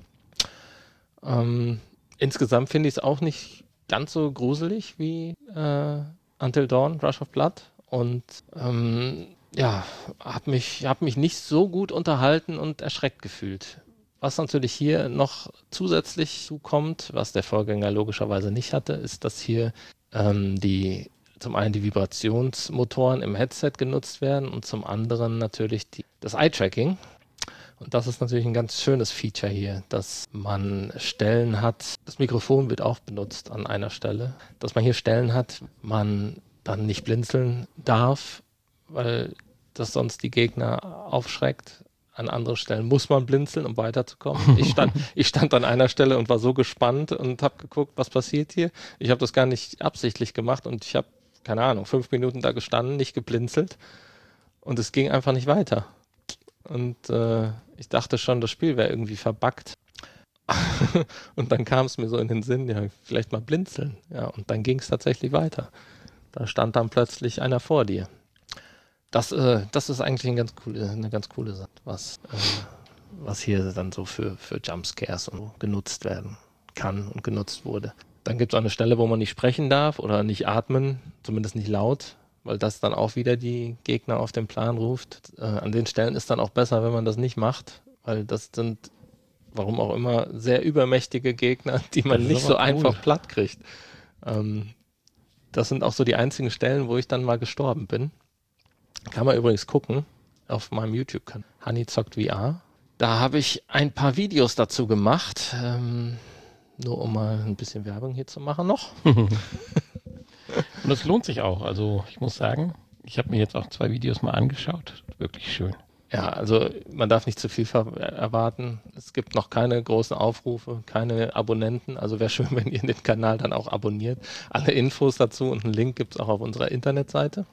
Insgesamt finde ich es auch nicht ganz so gruselig wie Until Dawn, Rush of Blood. Und habe mich nicht so gut unterhalten und erschreckt gefühlt. Was natürlich hier noch zusätzlich zukommt, was der Vorgänger logischerweise nicht hatte, ist, dass hier zum einen die Vibrationsmotoren im Headset genutzt werden und zum anderen natürlich das Eye-Tracking. Und das ist natürlich ein ganz schönes Feature hier, dass man Stellen hat, das Mikrofon wird auch benutzt an einer Stelle, dass man hier Stellen hat, man dann nicht blinzeln darf, weil das sonst die Gegner aufschreckt. An anderen Stellen muss man blinzeln, um weiterzukommen. Ich stand an einer Stelle und war so gespannt und habe geguckt, was passiert hier. Ich habe das gar nicht absichtlich gemacht und ich habe, keine Ahnung, 5 Minuten da gestanden, nicht geblinzelt und es ging einfach nicht weiter. Und ich dachte schon, das Spiel wäre irgendwie verbuggt. Und dann kam es mir so in den Sinn, ja, vielleicht mal blinzeln. Ja, und dann ging es tatsächlich weiter. Da stand dann plötzlich einer vor dir. Das ist eigentlich eine ganz coole Sache, was hier dann so für Jumpscares und so genutzt werden kann und genutzt wurde. Dann gibt es auch eine Stelle, wo man nicht sprechen darf oder nicht atmen, zumindest nicht laut, weil das dann auch wieder die Gegner auf den Plan ruft. An den Stellen ist dann auch besser, wenn man das nicht macht, weil das sind, warum auch immer, sehr übermächtige Gegner, die man nicht so einfach platt kriegt. Das sind auch so die einzigen Stellen, wo ich dann mal gestorben bin. Kann man übrigens gucken auf meinem YouTube-Kanal. Honey zockt VR. Da habe ich ein paar Videos dazu gemacht, nur um mal ein bisschen Werbung hier zu machen noch. Und das lohnt sich auch. Also ich muss sagen, ich habe mir jetzt auch 2 Videos mal angeschaut. Wirklich schön. Ja, also man darf nicht zu viel erwarten. Es gibt noch keine großen Aufrufe, keine Abonnenten. Also wäre schön, wenn ihr den Kanal dann auch abonniert. Alle Infos dazu und einen Link gibt es auch auf unserer Internetseite.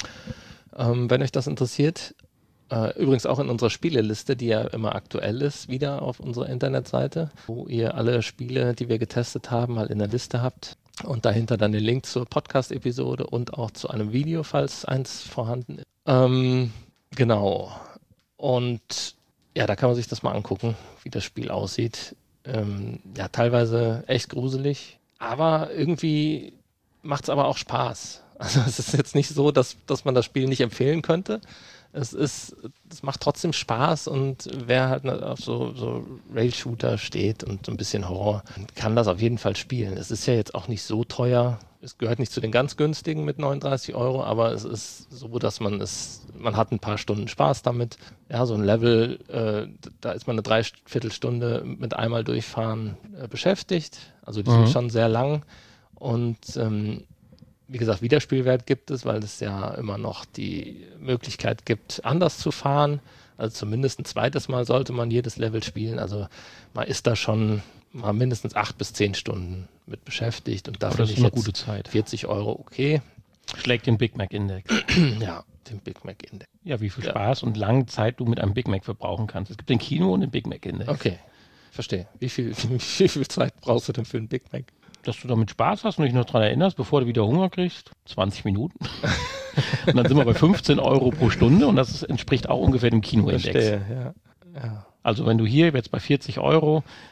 Wenn euch das interessiert, übrigens auch in unserer Spieleliste, die ja immer aktuell ist, wieder auf unserer Internetseite, wo ihr alle Spiele, die wir getestet haben, mal in der Liste habt und dahinter dann den Link zur Podcast-Episode und auch zu einem Video, falls eins vorhanden ist. Genau. Und ja, da kann man sich das mal angucken, wie das Spiel aussieht. Ja, teilweise echt gruselig, aber irgendwie macht es aber auch Spaß. Also es ist jetzt nicht so, dass man das Spiel nicht empfehlen könnte. Es macht trotzdem Spaß und wer halt auf so Rail-Shooter steht und so ein bisschen Horror, kann das auf jeden Fall spielen. Es ist ja jetzt auch nicht so teuer. Es gehört nicht zu den ganz günstigen mit 39 €, aber es ist so, dass man hat ein paar Stunden Spaß damit. Ja, so ein Level, da ist man eine Dreiviertelstunde mit einmal durchfahren beschäftigt. Also die sind schon sehr lang und wie gesagt, Wiederspielwert gibt es, weil es ja immer noch die Möglichkeit gibt, anders zu fahren. Also zumindest ein zweites Mal sollte man jedes Level spielen. Also man ist da schon mal mindestens 8 bis 10 Stunden mit beschäftigt. Und dafür ist eine gute Zeit. 40 € okay. Schlägt den Big Mac Index. Ja, den Big Mac Index. Ja, wie viel Spaß und lange Zeit du mit einem Big Mac verbrauchen kannst. Es gibt den Kino und den Big Mac Index. Okay, verstehe. Wie viel Zeit brauchst du denn für einen Big Mac? Dass du damit Spaß hast und dich noch daran erinnerst, bevor du wieder Hunger kriegst, 20 Minuten. Und dann sind wir bei 15 € pro Stunde und das entspricht auch ungefähr dem Kinoindex. Verstehe, ja. Also wenn du hier jetzt bei 40 €,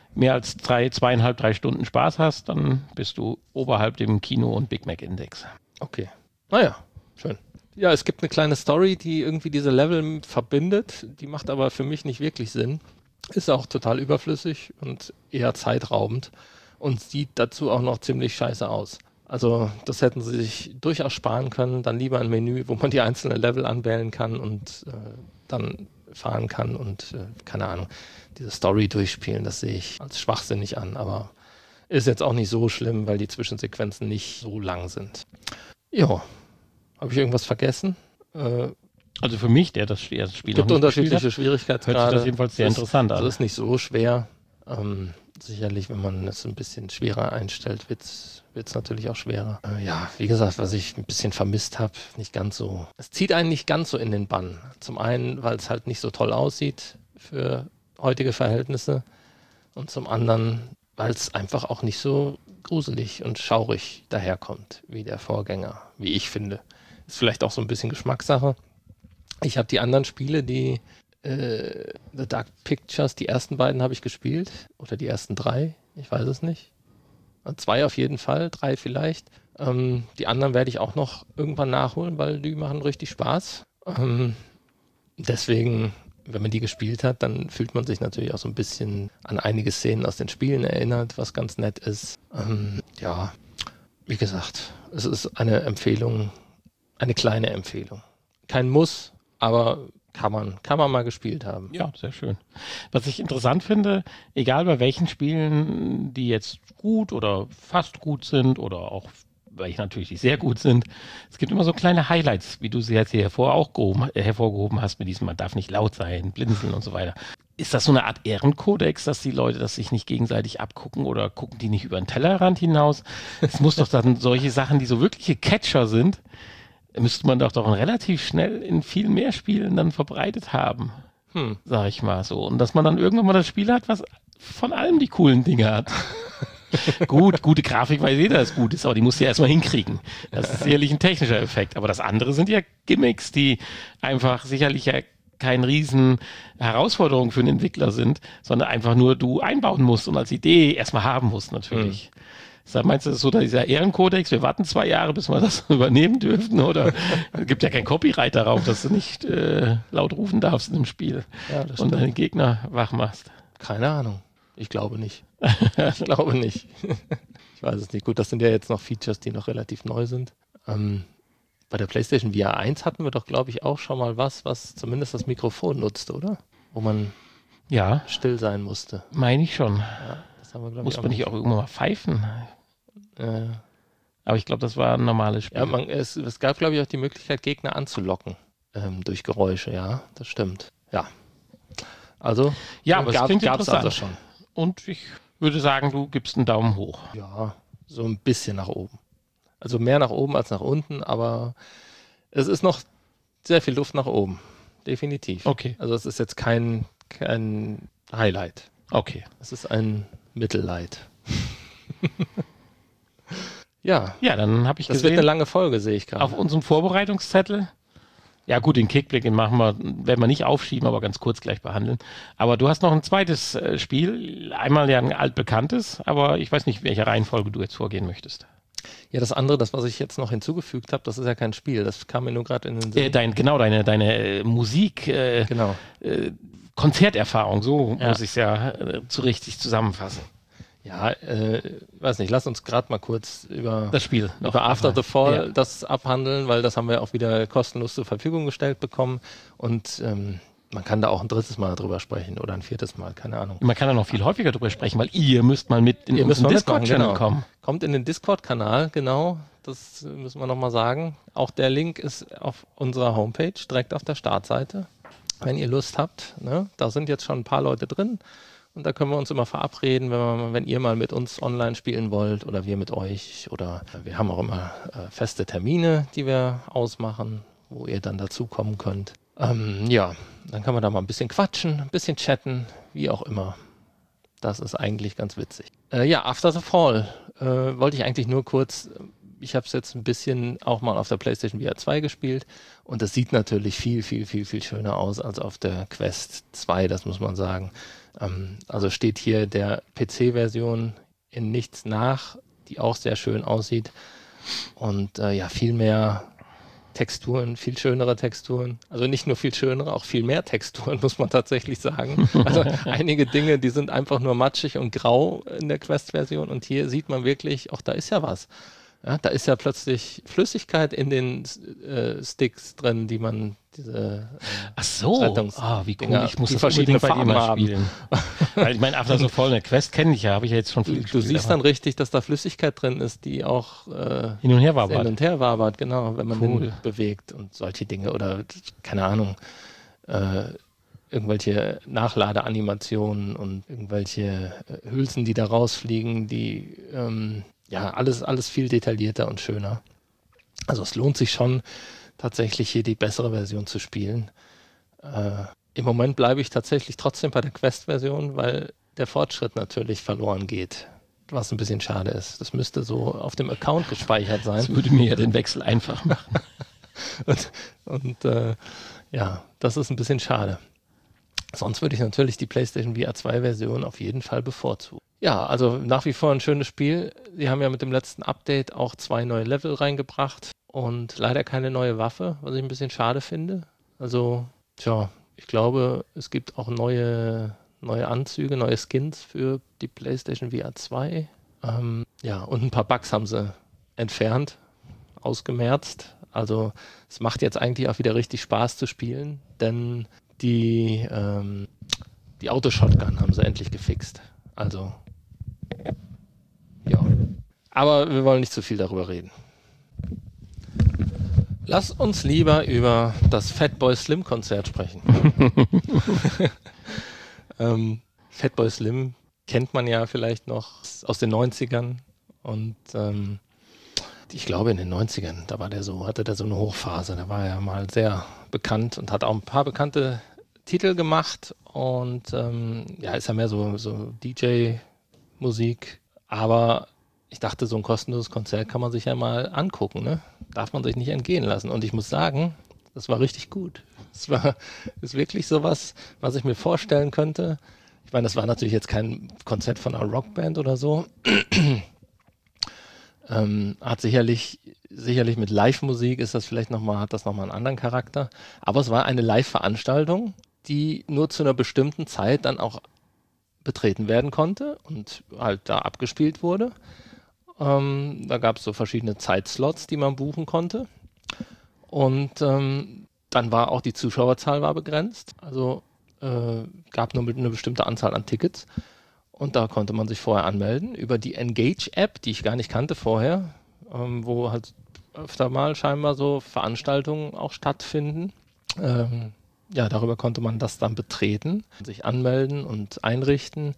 mehr als 2,5, 3 Stunden Spaß hast, dann bist du oberhalb dem Kino- und Big Mac-Index. Okay. Naja, schön. Ja, es gibt eine kleine Story, die irgendwie diese Level verbindet. Die macht aber für mich nicht wirklich Sinn. Ist auch total überflüssig und eher zeitraubend und sieht dazu auch noch ziemlich scheiße aus. Also das hätten sie sich durchaus sparen können. Dann lieber ein Menü, wo man die einzelnen Level anwählen kann und dann fahren kann und keine Ahnung, diese Story durchspielen. Das sehe ich als schwachsinnig an, aber ist jetzt auch nicht so schlimm, weil die Zwischensequenzen nicht so lang sind. Ja, habe ich irgendwas vergessen? Also für mich, der das Spiel Es noch gibt nicht unterschiedliche gespielt hat, Schwierigkeitsgrade. hört sich das jedenfalls sehr interessant an. Das ist nicht so schwer. Sicherlich, wenn man es ein bisschen schwerer einstellt, wird es natürlich auch schwerer. Ja, wie gesagt, was ich ein bisschen vermisst habe, nicht ganz so. Es zieht einen nicht ganz so in den Bann. Zum einen, weil es halt nicht so toll aussieht für heutige Verhältnisse. Und zum anderen, weil es einfach auch nicht so gruselig und schaurig daherkommt wie der Vorgänger, wie ich finde. Ist vielleicht auch so ein bisschen Geschmackssache. Ich habe die anderen Spiele, die The Dark Pictures, die ersten beiden habe ich gespielt. Oder die ersten 3, ich weiß es nicht. 2 auf jeden Fall, 3 vielleicht. Die anderen werde ich auch noch irgendwann nachholen, weil die machen richtig Spaß. Deswegen, wenn man die gespielt hat, dann fühlt man sich natürlich auch so ein bisschen an einige Szenen aus den Spielen erinnert, was ganz nett ist. Ja, wie gesagt, es ist eine Empfehlung, eine kleine Empfehlung. Kein Muss, aber kann man mal gespielt haben. Ja, sehr schön. Was ich interessant finde, egal bei welchen Spielen, die jetzt gut oder fast gut sind oder auch welche natürlich sehr gut sind, es gibt immer so kleine Highlights, wie du sie jetzt hier hervorgehoben hast, mit diesem, man darf nicht laut sein, blinzeln und so weiter. Ist das so eine Art Ehrenkodex, dass die Leute das sich nicht gegenseitig abgucken oder gucken die nicht über den Tellerrand hinaus? Es muss doch dann solche Sachen, die so wirkliche Catcher sind, müsste man doch relativ schnell in viel mehr Spielen dann verbreitet haben, sag ich mal so. Und dass man dann irgendwann mal das Spiel hat, was von allem die coolen Dinge hat. Gut, gute Grafik weiß jeder, dass gut ist, aber die musst du ja erstmal hinkriegen. Das ist sicherlich ein technischer Effekt. Aber das andere sind ja Gimmicks, die einfach sicherlich ja keine riesen Herausforderung für einen Entwickler sind, sondern einfach nur du einbauen musst und als Idee erstmal haben musst natürlich. Meinst du, das ist so dieser Ehrenkodex, wir warten 2 Jahre, bis wir das übernehmen dürfen? Oder es gibt ja kein Copyright darauf, dass du nicht laut rufen darfst in dem Spiel und deine Gegner wach machst? Keine Ahnung. Ich glaube nicht. Ich glaube nicht. Ich weiß es nicht. Gut, das sind ja jetzt noch Features, die noch relativ neu sind. Bei der PlayStation VR 1 hatten wir doch, glaube ich, auch schon mal was zumindest das Mikrofon nutzte, oder? Wo man still sein musste. Meine ich schon. Ja, das haben wir, glaube ich, muss man nicht auch irgendwann mal pfeifen? Aber ich glaube, das war ein normales Spiel. Ja, es gab, glaube ich, auch die Möglichkeit, Gegner anzulocken durch Geräusche. Ja, das stimmt. Ja. Also, ja, aber es klingt gab es interessant. also schon. Und ich würde sagen, du gibst einen Daumen hoch. Ja, so ein bisschen nach oben. Also mehr nach oben als nach unten, aber es ist noch sehr viel Luft nach oben. Definitiv. Okay. Also es ist jetzt kein Highlight. Okay. Es ist ein Mittellight. Ja. Ja, dann habe ich Das gesehen, wird eine lange Folge, sehe ich gerade. auf unserem Vorbereitungszettel. Ja gut, den Kickblick, den werden wir nicht aufschieben, aber ganz kurz gleich behandeln. Aber du hast noch ein zweites Spiel, einmal ja ein altbekanntes, aber ich weiß nicht, welcher Reihenfolge du jetzt vorgehen möchtest. Ja, das andere, das was ich jetzt noch hinzugefügt habe, das ist ja kein Spiel, das kam mir nur gerade in den Sinn. Deine Musik, Genau. Konzerterfahrung, so muss ich es ja zu richtig zusammenfassen. Ja, weiß nicht, lass uns gerade mal kurz über Das Spiel. über After the Fall das abhandeln, weil das haben wir auch wieder kostenlos zur Verfügung gestellt bekommen und man kann da auch ein 3. Mal drüber sprechen oder ein 4. Mal, keine Ahnung. Man kann da noch viel häufiger drüber sprechen, weil ihr müsst mal mit in unseren Discord-Channel kommen. Kommt in den Discord-Kanal, genau, das müssen wir nochmal sagen. Auch der Link ist auf unserer Homepage, direkt auf der Startseite, wenn ihr Lust habt. Ne? Da sind jetzt schon ein paar Leute drin. Und da können wir uns immer verabreden, wenn ihr mal mit uns online spielen wollt oder wir mit euch. Oder wir haben auch immer feste Termine, die wir ausmachen, wo ihr dann dazukommen könnt. Ja, dann kann man da mal ein bisschen quatschen, ein bisschen chatten, wie auch immer. Das ist eigentlich ganz witzig. Ja, After the Fall wollte ich eigentlich nur kurz... Ich habe es jetzt ein bisschen auch mal auf der PlayStation VR 2 gespielt und das sieht natürlich viel, viel, viel, viel schöner aus als auf der Quest 2, das muss man sagen. Also steht hier der PC-Version in nichts nach, die auch sehr schön aussieht und viel mehr Texturen, viel schönere Texturen. Also nicht nur viel schönere, auch viel mehr Texturen, muss man tatsächlich sagen. Also einige Dinge, die sind einfach nur matschig und grau in der Quest-Version und hier sieht man wirklich, auch da ist ja was. Ja, da ist ja plötzlich Flüssigkeit in den Sticks drin, die man diese Ach so, wie cool, ich muss die das verschiedene unbedingt bei dir Farben mal spielen. Weil ich meine, After so voll eine Quest kenne ich ja, habe ich ja jetzt schon viel Du gespielt. siehst dann richtig, dass da Flüssigkeit drin ist, die auch hin und her wabert. hin und her wabert, genau, wenn man Cool. den bewegt und solche Dinge oder, keine Ahnung, irgendwelche Nachladeanimationen und irgendwelche Hülsen, die da rausfliegen, die alles viel detaillierter und schöner. Also es lohnt sich schon, tatsächlich hier die bessere Version zu spielen. Im Moment bleibe ich tatsächlich trotzdem bei der Quest-Version, weil der Fortschritt natürlich verloren geht, was ein bisschen schade ist. Das müsste so auf dem Account gespeichert sein. Das würde mir ja den Wechsel einfach machen. Das ist ein bisschen schade. Sonst würde ich natürlich die PlayStation VR 2 Version auf jeden Fall bevorzugen. Ja, also nach wie vor ein schönes Spiel. Sie haben ja mit dem letzten Update auch 2 neue Level reingebracht und leider keine neue Waffe, was ich ein bisschen schade finde. Also, ich glaube, es gibt auch neue Anzüge, neue Skins für die PlayStation VR 2. Und ein paar Bugs haben sie entfernt, ausgemerzt. Also es macht jetzt eigentlich auch wieder richtig Spaß zu spielen, denn die Autoshotgun haben sie endlich gefixt. Also, ja. Aber wir wollen nicht zu viel darüber reden. Lass uns lieber über das Fatboy Slim Konzert sprechen. Fatboy Slim kennt man ja vielleicht noch aus den 90ern und ich glaube in den 90ern, hatte der so eine Hochphase, da war er mal sehr bekannt und hat auch ein paar bekannte Titel gemacht und ist ja mehr so DJ-Musik, aber ich dachte, so ein kostenloses Konzert kann man sich ja mal angucken, ne? Darf man sich nicht entgehen lassen. Und ich muss sagen, das war richtig gut. Ist wirklich sowas, was ich mir vorstellen könnte. Ich meine, das war natürlich jetzt kein Konzert von einer Rockband oder so. Hat sicherlich mit Live-Musik hat das nochmal einen anderen Charakter. Aber es war eine Live-Veranstaltung, die nur zu einer bestimmten Zeit dann auch betreten werden konnte und halt da abgespielt wurde. Da gab es so verschiedene Zeitslots, die man buchen konnte. Und dann war auch die Zuschauerzahl war begrenzt. Also gab nur eine bestimmte Anzahl an Tickets. Und da konnte man sich vorher anmelden über die Engage-App, die ich gar nicht kannte vorher, wo halt öfter mal scheinbar so Veranstaltungen auch stattfinden. Darüber konnte man das dann betreten, sich anmelden und einrichten.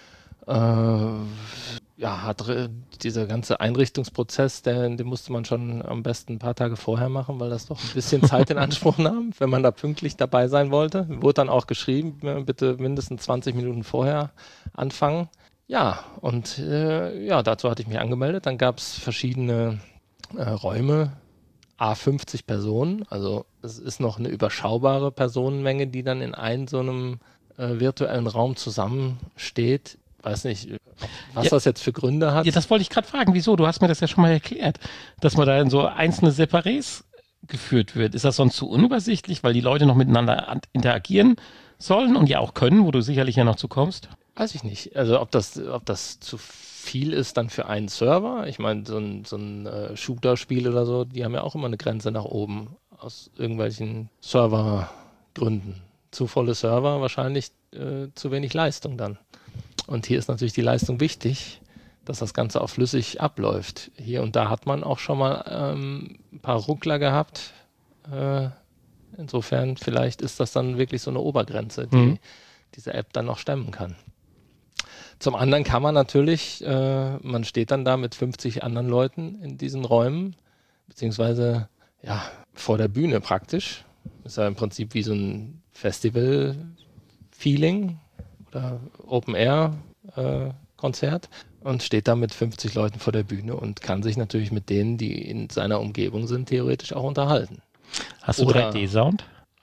Dieser ganze Einrichtungsprozess, den musste man schon am besten ein paar Tage vorher machen, weil das doch ein bisschen Zeit in Anspruch nahm, wenn man da pünktlich dabei sein wollte. Wurde dann auch geschrieben, bitte mindestens 20 Minuten vorher anfangen. Ja, und dazu hatte ich mich angemeldet. Dann gab es verschiedene Räume, 50 Personen. Also es ist noch eine überschaubare Personenmenge, die dann in so einem virtuellen Raum zusammensteht. Weiß nicht, was das jetzt für Gründe hat. Ja, das wollte ich gerade fragen. Wieso? Du hast mir das ja schon mal erklärt, dass man da in so einzelne Separés geführt wird. Ist das sonst zu unübersichtlich, weil die Leute noch miteinander interagieren sollen und ja auch können, wo du sicherlich ja noch zu kommst? Weiß ich nicht. Also ob das zu viel ist dann für einen Server. Ich meine, so ein Shooter-Spiel oder so, die haben ja auch immer eine Grenze nach oben aus irgendwelchen Servergründen. Zu volle Server, wahrscheinlich zu wenig Leistung dann. Und hier ist natürlich die Leistung wichtig, dass das Ganze auch flüssig abläuft. Hier und da hat man auch schon mal ein paar Ruckler gehabt. Insofern, vielleicht ist das dann wirklich so eine Obergrenze, die diese App dann noch stemmen kann. Zum anderen kann man natürlich, man steht dann da mit 50 anderen Leuten in diesen Räumen, beziehungsweise vor der Bühne praktisch. Ist ja im Prinzip wie so ein Festival-Feeling oder Open-Air-Konzert und steht da mit 50 Leuten vor der Bühne und kann sich natürlich mit denen, die in seiner Umgebung sind, theoretisch auch unterhalten. Hast du 3D-Sound?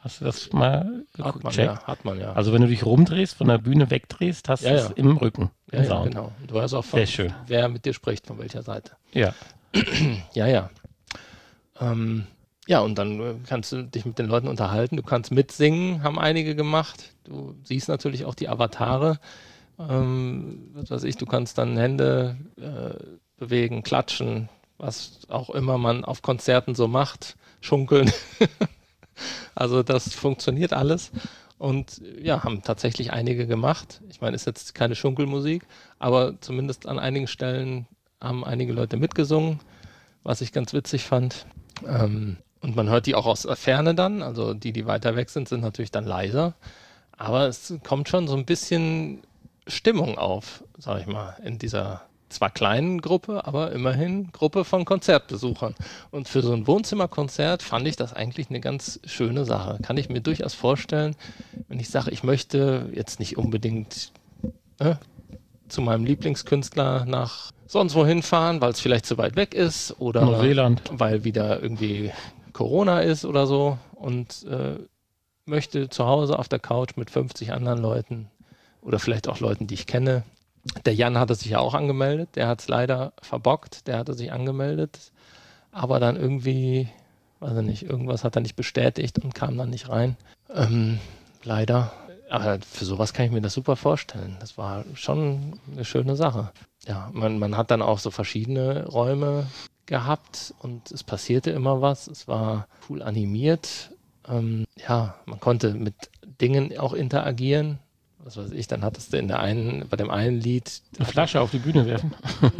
Hast du das mal geguckt? Hat man ja. Also wenn du dich rumdrehst, von der Bühne wegdrehst, hast du es im Rücken. Ja, genau. Du weißt auch, sehr schön, wer mit dir spricht, von welcher Seite. Ja. Ja. Ja, und dann kannst du dich mit den Leuten unterhalten. Du kannst mitsingen, haben einige gemacht. Du siehst natürlich auch die Avatare. Was weiß ich, du kannst dann Hände bewegen, klatschen, was auch immer man auf Konzerten so macht, schunkeln. Also das funktioniert alles. Und ja, haben tatsächlich einige gemacht. Ich meine, ist jetzt keine Schunkelmusik, aber zumindest an einigen Stellen haben einige Leute mitgesungen, was ich ganz witzig fand. Und man hört die auch aus der Ferne dann, also die weiter weg sind natürlich dann leiser. Aber es kommt schon so ein bisschen Stimmung auf, sag ich mal, in dieser zwar kleinen Gruppe, aber immerhin Gruppe von Konzertbesuchern. Und für so ein Wohnzimmerkonzert fand ich das eigentlich eine ganz schöne Sache. Kann ich mir durchaus vorstellen, wenn ich sage, ich möchte jetzt nicht unbedingt zu meinem Lieblingskünstler nach sonst wohin fahren, weil es vielleicht zu weit weg ist oder Neuseeland, weil wieder irgendwie Corona ist oder so und möchte zu Hause auf der Couch mit 50 anderen Leuten oder vielleicht auch Leuten, die ich kenne. Der Jan hatte sich ja auch angemeldet, der hat es leider verbockt, der hatte sich angemeldet, aber dann irgendwie, weiß ich nicht, irgendwas hat er nicht bestätigt und kam dann nicht rein. Leider. Aber für sowas kann ich mir das super vorstellen. Das war schon eine schöne Sache. Ja, man hat dann auch so verschiedene Räume gehabt und es passierte immer was. Es war cool animiert. Ja, man konnte mit Dingen auch interagieren. Was weiß ich, dann hattest du bei dem einen Lied... Eine Flasche auf die Bühne werfen?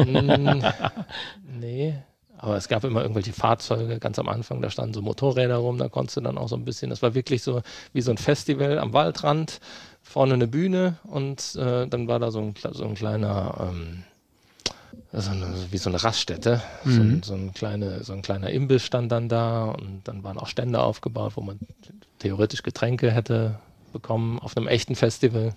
Nee, aber es gab immer irgendwelche Fahrzeuge ganz am Anfang, da standen so Motorräder rum, da konntest du dann auch so ein bisschen, das war wirklich so wie so ein Festival am Waldrand, vorne eine Bühne und dann war da so ein kleiner, wie so eine Raststätte, so ein kleiner Imbiss stand dann da und dann waren auch Stände aufgebaut, wo man theoretisch Getränke hätte bekommen auf einem echten Festival.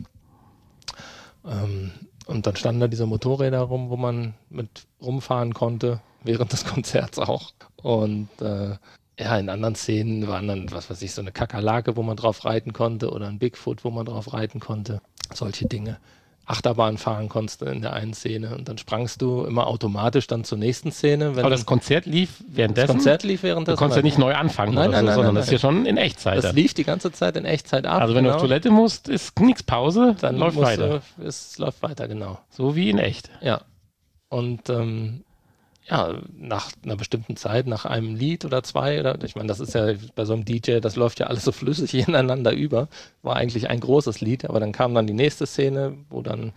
Und dann standen da diese Motorräder rum, wo man mit rumfahren konnte, während des Konzerts auch. Und ja, in anderen Szenen waren dann, was weiß ich, so eine Kakerlake, wo man drauf reiten konnte oder ein Bigfoot, wo man drauf reiten konnte. Solche Dinge. Achterbahn fahren konntest du in der einen Szene und dann sprangst du immer automatisch dann zur nächsten Szene. Aber das Konzert lief währenddessen? Du konntest ja nicht neu anfangen sondern das ist ja schon in Echtzeit. Das lief die ganze Zeit in Echtzeit ab. Also wenn du auf Toilette musst, ist nichts Pause, dann läuft weiter. Es läuft weiter, genau. So wie in echt. Ja. Und ja, nach einer bestimmten Zeit, nach einem Lied oder zwei, ich meine, das ist ja bei so einem DJ, das läuft ja alles so flüssig ineinander über, war eigentlich ein großes Lied, aber dann kam dann die nächste Szene, wo dann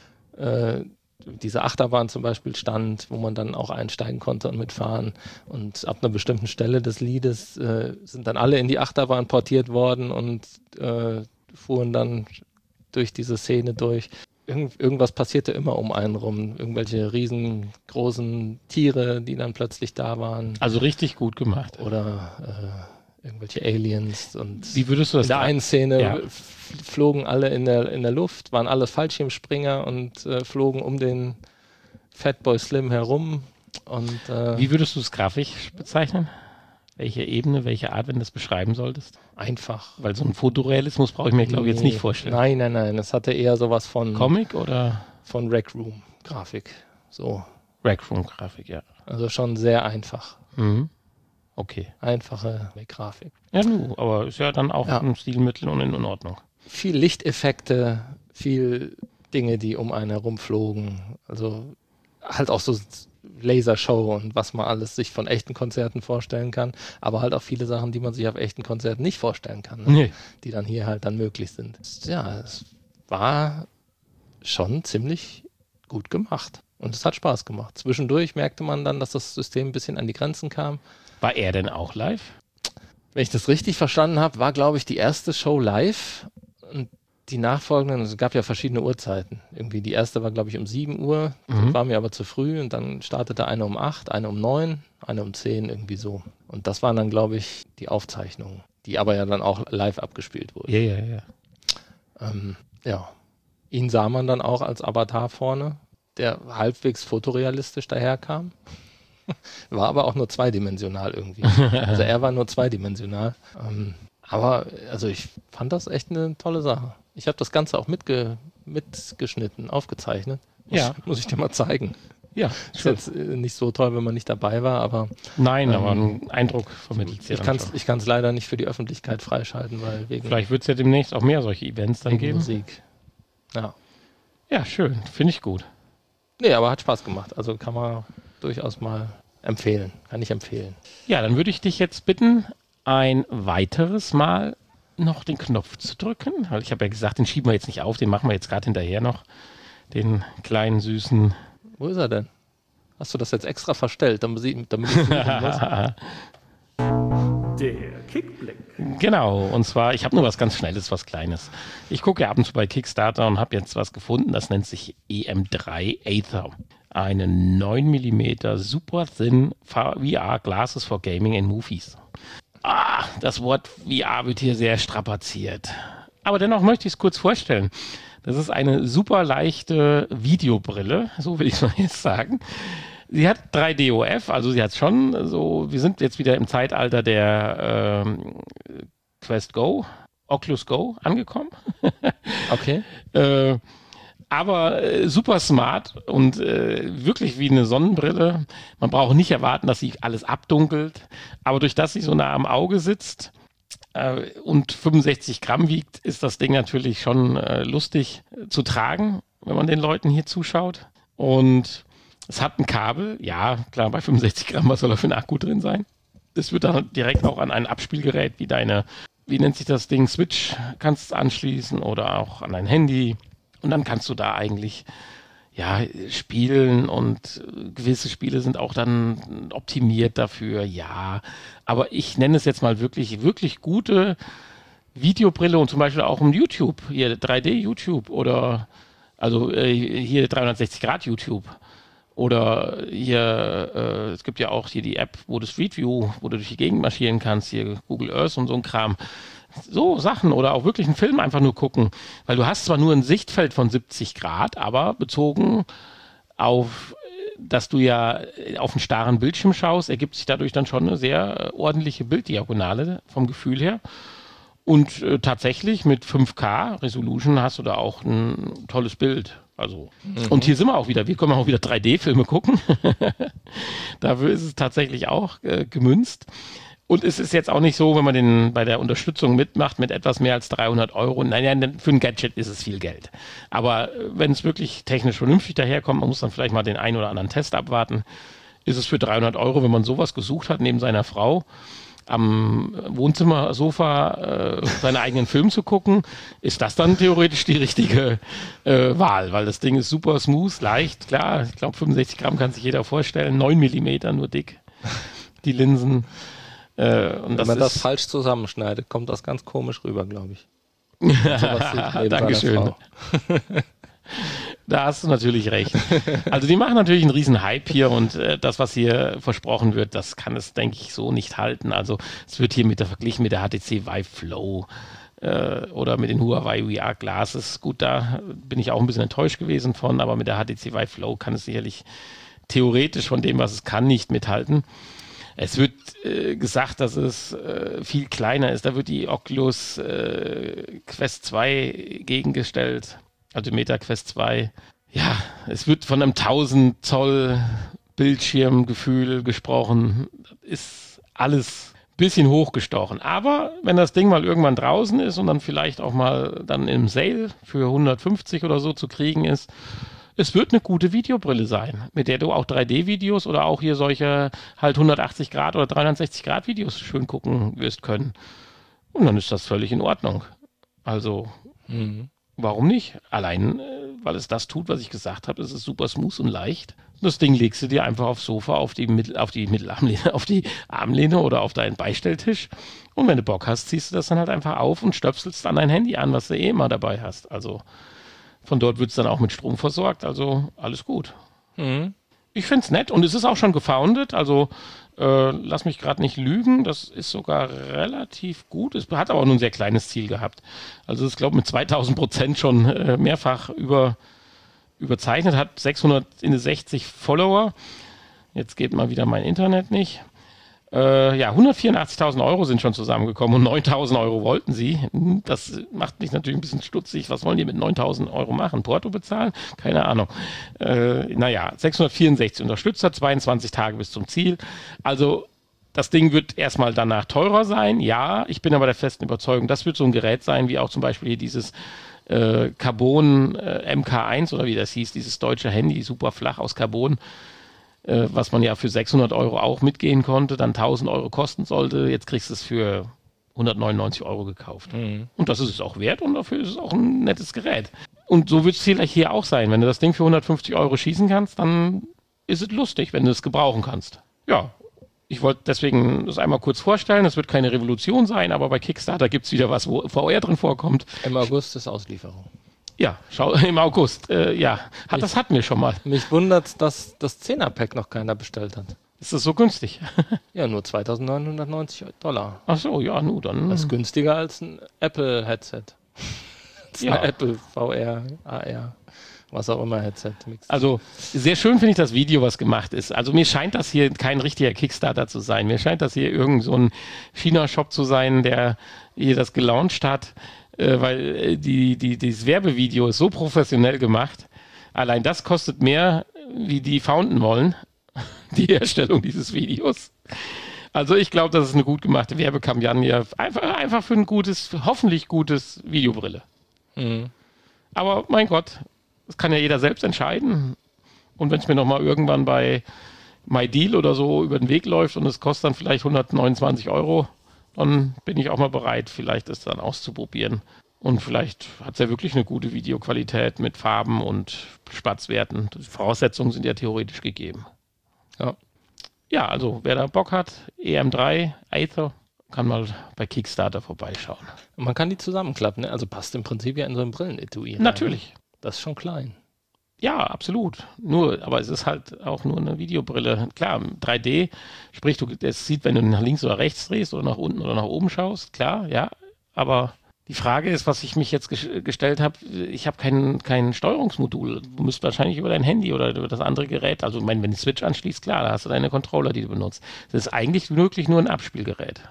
diese Achterbahn zum Beispiel stand, wo man dann auch einsteigen konnte und mitfahren und ab einer bestimmten Stelle des Liedes sind dann alle in die Achterbahn portiert worden und fuhren dann durch diese Szene durch. Irgendwas passierte immer um einen rum. Irgendwelche riesengroßen Tiere, die dann plötzlich da waren. Also richtig gut gemacht. Oder irgendwelche Aliens. Und wie würdest du das in der einen Szene flogen alle in der Luft, waren alle Fallschirmspringer und flogen um den Fatboy Slim herum. Und, wie würdest du es grafisch bezeichnen? Welche Ebene, welche Art, wenn du das beschreiben solltest? Einfach. Weil so ein Fotorealismus brauche ich mir, glaube ich, jetzt nicht vorstellen. Nein. Es hatte eher sowas von... Comic oder? Von Rec Room Grafik. So. Rec Room Grafik, ja. Also schon sehr einfach. Mhm. Okay. Einfache Grafik. Ja, aber ist ja dann auch ein Stilmittel und in Ordnung. Viel Lichteffekte, viel Dinge, die um einen herum flogen. Also halt auch so Lasershow und was man alles sich von echten Konzerten vorstellen kann, aber halt auch viele Sachen, die man sich auf echten Konzerten nicht vorstellen kann, ne? Nee. Die dann hier halt dann möglich sind. Ja, es war schon ziemlich gut gemacht und es hat Spaß gemacht. Zwischendurch merkte man dann, dass das System ein bisschen an die Grenzen kam. War er denn auch live? Wenn ich das richtig verstanden habe, war, glaube ich, die erste Show live und die nachfolgenden, es gab ja verschiedene Uhrzeiten. Irgendwie die erste war, glaube ich, um 7 Uhr, das war mir aber zu früh und dann startete eine um 8, eine um 9, eine um 10, irgendwie so. Und das waren dann, glaube ich, die Aufzeichnungen, die aber ja dann auch live abgespielt wurden. Ja. Ja, ihn sah man dann auch als Avatar vorne, der halbwegs fotorealistisch daherkam. War aber auch nur zweidimensional irgendwie. Also er war nur zweidimensional. Aber also ich fand das echt eine tolle Sache. Ich habe das Ganze auch mitgeschnitten, aufgezeichnet. Muss ich dir mal zeigen. Ja, ist jetzt nicht so toll, wenn man nicht dabei war, aber... Nein, aber einen Eindruck vermittelt es ja. Ich kann es leider nicht für die Öffentlichkeit freischalten, weil wegen... Vielleicht wird es ja demnächst auch mehr solche Events dann geben. Musik. Ja. Ja, schön. Finde ich gut. Nee, aber hat Spaß gemacht. Also kann man durchaus mal empfehlen. Kann ich empfehlen. Ja, dann würde ich dich jetzt bitten, ein weiteres Mal noch den Knopf zu drücken. Weil ich habe ja gesagt, den schieben wir jetzt nicht auf, den machen wir jetzt gerade hinterher noch. Den kleinen, süßen... Wo ist er denn? Hast du das jetzt extra verstellt, damit ich suchen muss? Der Kickblick. Genau, und zwar, ich habe nur was ganz Schnelles, was Kleines. Ich gucke ja ab und zu bei Kickstarter und habe jetzt was gefunden, das nennt sich EM3 Aether. Eine 9 mm Super Thin VR Glasses for Gaming and Movies. Das Wort VR wird hier sehr strapaziert. Aber dennoch möchte ich es kurz vorstellen. Das ist eine super leichte Videobrille, so will ich es mal jetzt sagen. Sie hat 3D-OF, also sie hat schon so, wir sind jetzt wieder im Zeitalter der Quest Go, Oculus Go angekommen. Okay. Aber super smart und wirklich wie eine Sonnenbrille. Man braucht nicht erwarten, dass sie alles abdunkelt, aber durch das sie so nah am Auge sitzt und 65 Gramm wiegt, ist das Ding natürlich schon lustig zu tragen, wenn man den Leuten hier zuschaut. Und es hat ein Kabel, ja, klar, bei 65 Gramm, was soll da für ein Akku drin sein? Das wird dann direkt auch an ein Abspielgerät wie nennt sich das Ding, Switch, kannst du anschließen oder auch an dein Handy. Und dann kannst du da eigentlich spielen und gewisse Spiele sind auch dann optimiert dafür, ja. Aber ich nenne es jetzt mal wirklich, wirklich gute Videobrille und zum Beispiel auch um YouTube, hier 3D YouTube oder also hier 360 Grad YouTube. Oder hier, es gibt ja auch hier die App, wo du Street View, wo du durch die Gegend marschieren kannst, hier Google Earth und so ein Kram. So Sachen oder auch wirklich einen Film einfach nur gucken. Weil du hast zwar nur ein Sichtfeld von 70 Grad, aber bezogen auf, dass du ja auf einen starren Bildschirm schaust, ergibt sich dadurch dann schon eine sehr ordentliche Bilddiagonale vom Gefühl her. Und tatsächlich mit 5K Resolution hast du da auch ein tolles Bild. Also, und hier sind wir auch wieder. Wir können auch wieder 3D-Filme gucken. Dafür ist es tatsächlich auch gemünzt. Und es ist jetzt auch nicht so, wenn man bei der Unterstützung mitmacht mit etwas mehr als 300 Euro. Nein, für ein Gadget ist es viel Geld. Aber wenn es wirklich technisch vernünftig daherkommt, man muss dann vielleicht mal den einen oder anderen Test abwarten, ist es für 300 Euro, wenn man sowas gesucht hat, neben seiner Frau, am Wohnzimmersofa seinen eigenen Film zu gucken, ist das dann theoretisch die richtige Wahl, weil das Ding ist super smooth, leicht, klar, ich glaube 65 Gramm kann sich jeder vorstellen, 9 Millimeter nur dick, die Linsen. Wenn man das falsch zusammenschneidet, kommt das ganz komisch rüber, glaube ich. Dankeschön. Da hast du natürlich recht. Also die machen natürlich einen riesen Hype hier und das, was hier versprochen wird, das kann es, denke ich, so nicht halten. Also es wird hier verglichen mit der HTC Vive Flow oder mit den Huawei VR Glasses. Gut, da bin ich auch ein bisschen enttäuscht gewesen von, aber mit der HTC Vive Flow kann es sicherlich theoretisch von dem, was es kann, nicht mithalten. Es wird gesagt, dass es viel kleiner ist. Da wird die Oculus Quest 2 gegengestellt, also Meta Quest 2. Ja, es wird von einem 1000 Zoll Bildschirmgefühl gesprochen. Ist alles ein bisschen hochgestochen. Aber wenn das Ding mal irgendwann draußen ist und dann vielleicht auch mal dann im Sale für 150 oder so zu kriegen ist, es wird eine gute Videobrille sein, mit der du auch 3D-Videos oder auch hier solche halt 180 Grad oder 360 Grad Videos schön gucken wirst können. Und dann ist das völlig in Ordnung. Also, warum nicht? Allein, weil es das tut, was ich gesagt habe, es ist super smooth und leicht. Das Ding legst du dir einfach aufs Sofa, auf die Mittelarmlehne, auf die Armlehne oder auf deinen Beistelltisch. Und wenn du Bock hast, ziehst du das dann halt einfach auf und stöpselst an dein Handy an, was du eh immer dabei hast. Also, von dort wird es dann auch mit Strom versorgt, also alles gut. Ich finde es nett und es ist auch schon gefoundet, also lass mich gerade nicht lügen, das ist sogar relativ gut. Es hat aber nur ein sehr kleines Ziel gehabt. Also ich glaube mit 2000% schon mehrfach überzeichnet, hat 660 Follower. Jetzt geht mal wieder mein Internet nicht. Ja, 184.000 Euro sind schon zusammengekommen und 9.000 Euro wollten sie. Das macht mich natürlich ein bisschen stutzig. Was wollen die mit 9.000 Euro machen? Porto bezahlen? Keine Ahnung. 664 Unterstützer, 22 Tage bis zum Ziel. Also das Ding wird erstmal danach teurer sein. Ja, ich bin aber der festen Überzeugung, das wird so ein Gerät sein, wie auch zum Beispiel hier dieses Carbon MK1 oder wie das hieß, dieses deutsche Handy, super flach aus Carbon, was man ja für 600 Euro auch mitgehen konnte, dann 1.000 Euro kosten sollte. Jetzt kriegst du es für 199 Euro gekauft. Und das ist es auch wert und dafür ist es auch ein nettes Gerät. Und so wird es vielleicht hier auch sein. Wenn du das Ding für 150 Euro schießen kannst, dann ist es lustig, wenn du es gebrauchen kannst. Ja, ich wollte deswegen das einmal kurz vorstellen. Es wird keine Revolution sein, aber bei Kickstarter gibt es wieder was, wo VR drin vorkommt. Im August ist Auslieferung. Ja, schau, im August. Das hatten wir schon mal. Mich wundert, dass das 10er-Pack noch keiner bestellt hat. Ist das so günstig? Ja, nur $2.990. Ach so, ja, dann. Das ist günstiger als ein Apple-Headset. Ja. Ein Apple VR, AR, was auch immer Headset. Also sehr schön finde ich das Video, was gemacht ist. Also mir scheint das hier kein richtiger Kickstarter zu sein. Mir scheint das hier irgend so ein China-Shop zu sein, der hier das gelauncht hat. Weil dieses Werbevideo ist so professionell gemacht. Allein das kostet mehr, wie die founden wollen, die Herstellung dieses Videos. Also ich glaube, das ist eine gut gemachte Werbekampagne. Einfach für ein hoffentlich gutes Videobrille. Aber mein Gott, das kann ja jeder selbst entscheiden. Und wenn es mir nochmal irgendwann bei MyDeal oder so über den Weg läuft und es kostet dann vielleicht 129 Euro, dann bin ich auch mal bereit, vielleicht es dann auszuprobieren. Und vielleicht hat es ja wirklich eine gute Videoqualität mit Farben und Spatzwerten. Die Voraussetzungen sind ja theoretisch gegeben. Ja, also wer da Bock hat, EM3, Aether, kann mal bei Kickstarter vorbeischauen. Und man kann die zusammenklappen, ne? Also passt im Prinzip ja in so ein Brillenetui. Natürlich. Das ist schon klein. Ja, absolut. Aber es ist halt auch nur eine Videobrille. Klar, 3D, sprich, es sieht, wenn du nach links oder rechts drehst oder nach unten oder nach oben schaust, klar, ja. Aber die Frage ist, was ich mich jetzt gestellt habe, ich habe kein Steuerungsmodul. Du müsst wahrscheinlich über dein Handy oder über das andere Gerät, also ich meine, wenn du Switch anschließt, klar, da hast du deine Controller, die du benutzt. Das ist eigentlich wirklich nur ein Abspielgerät.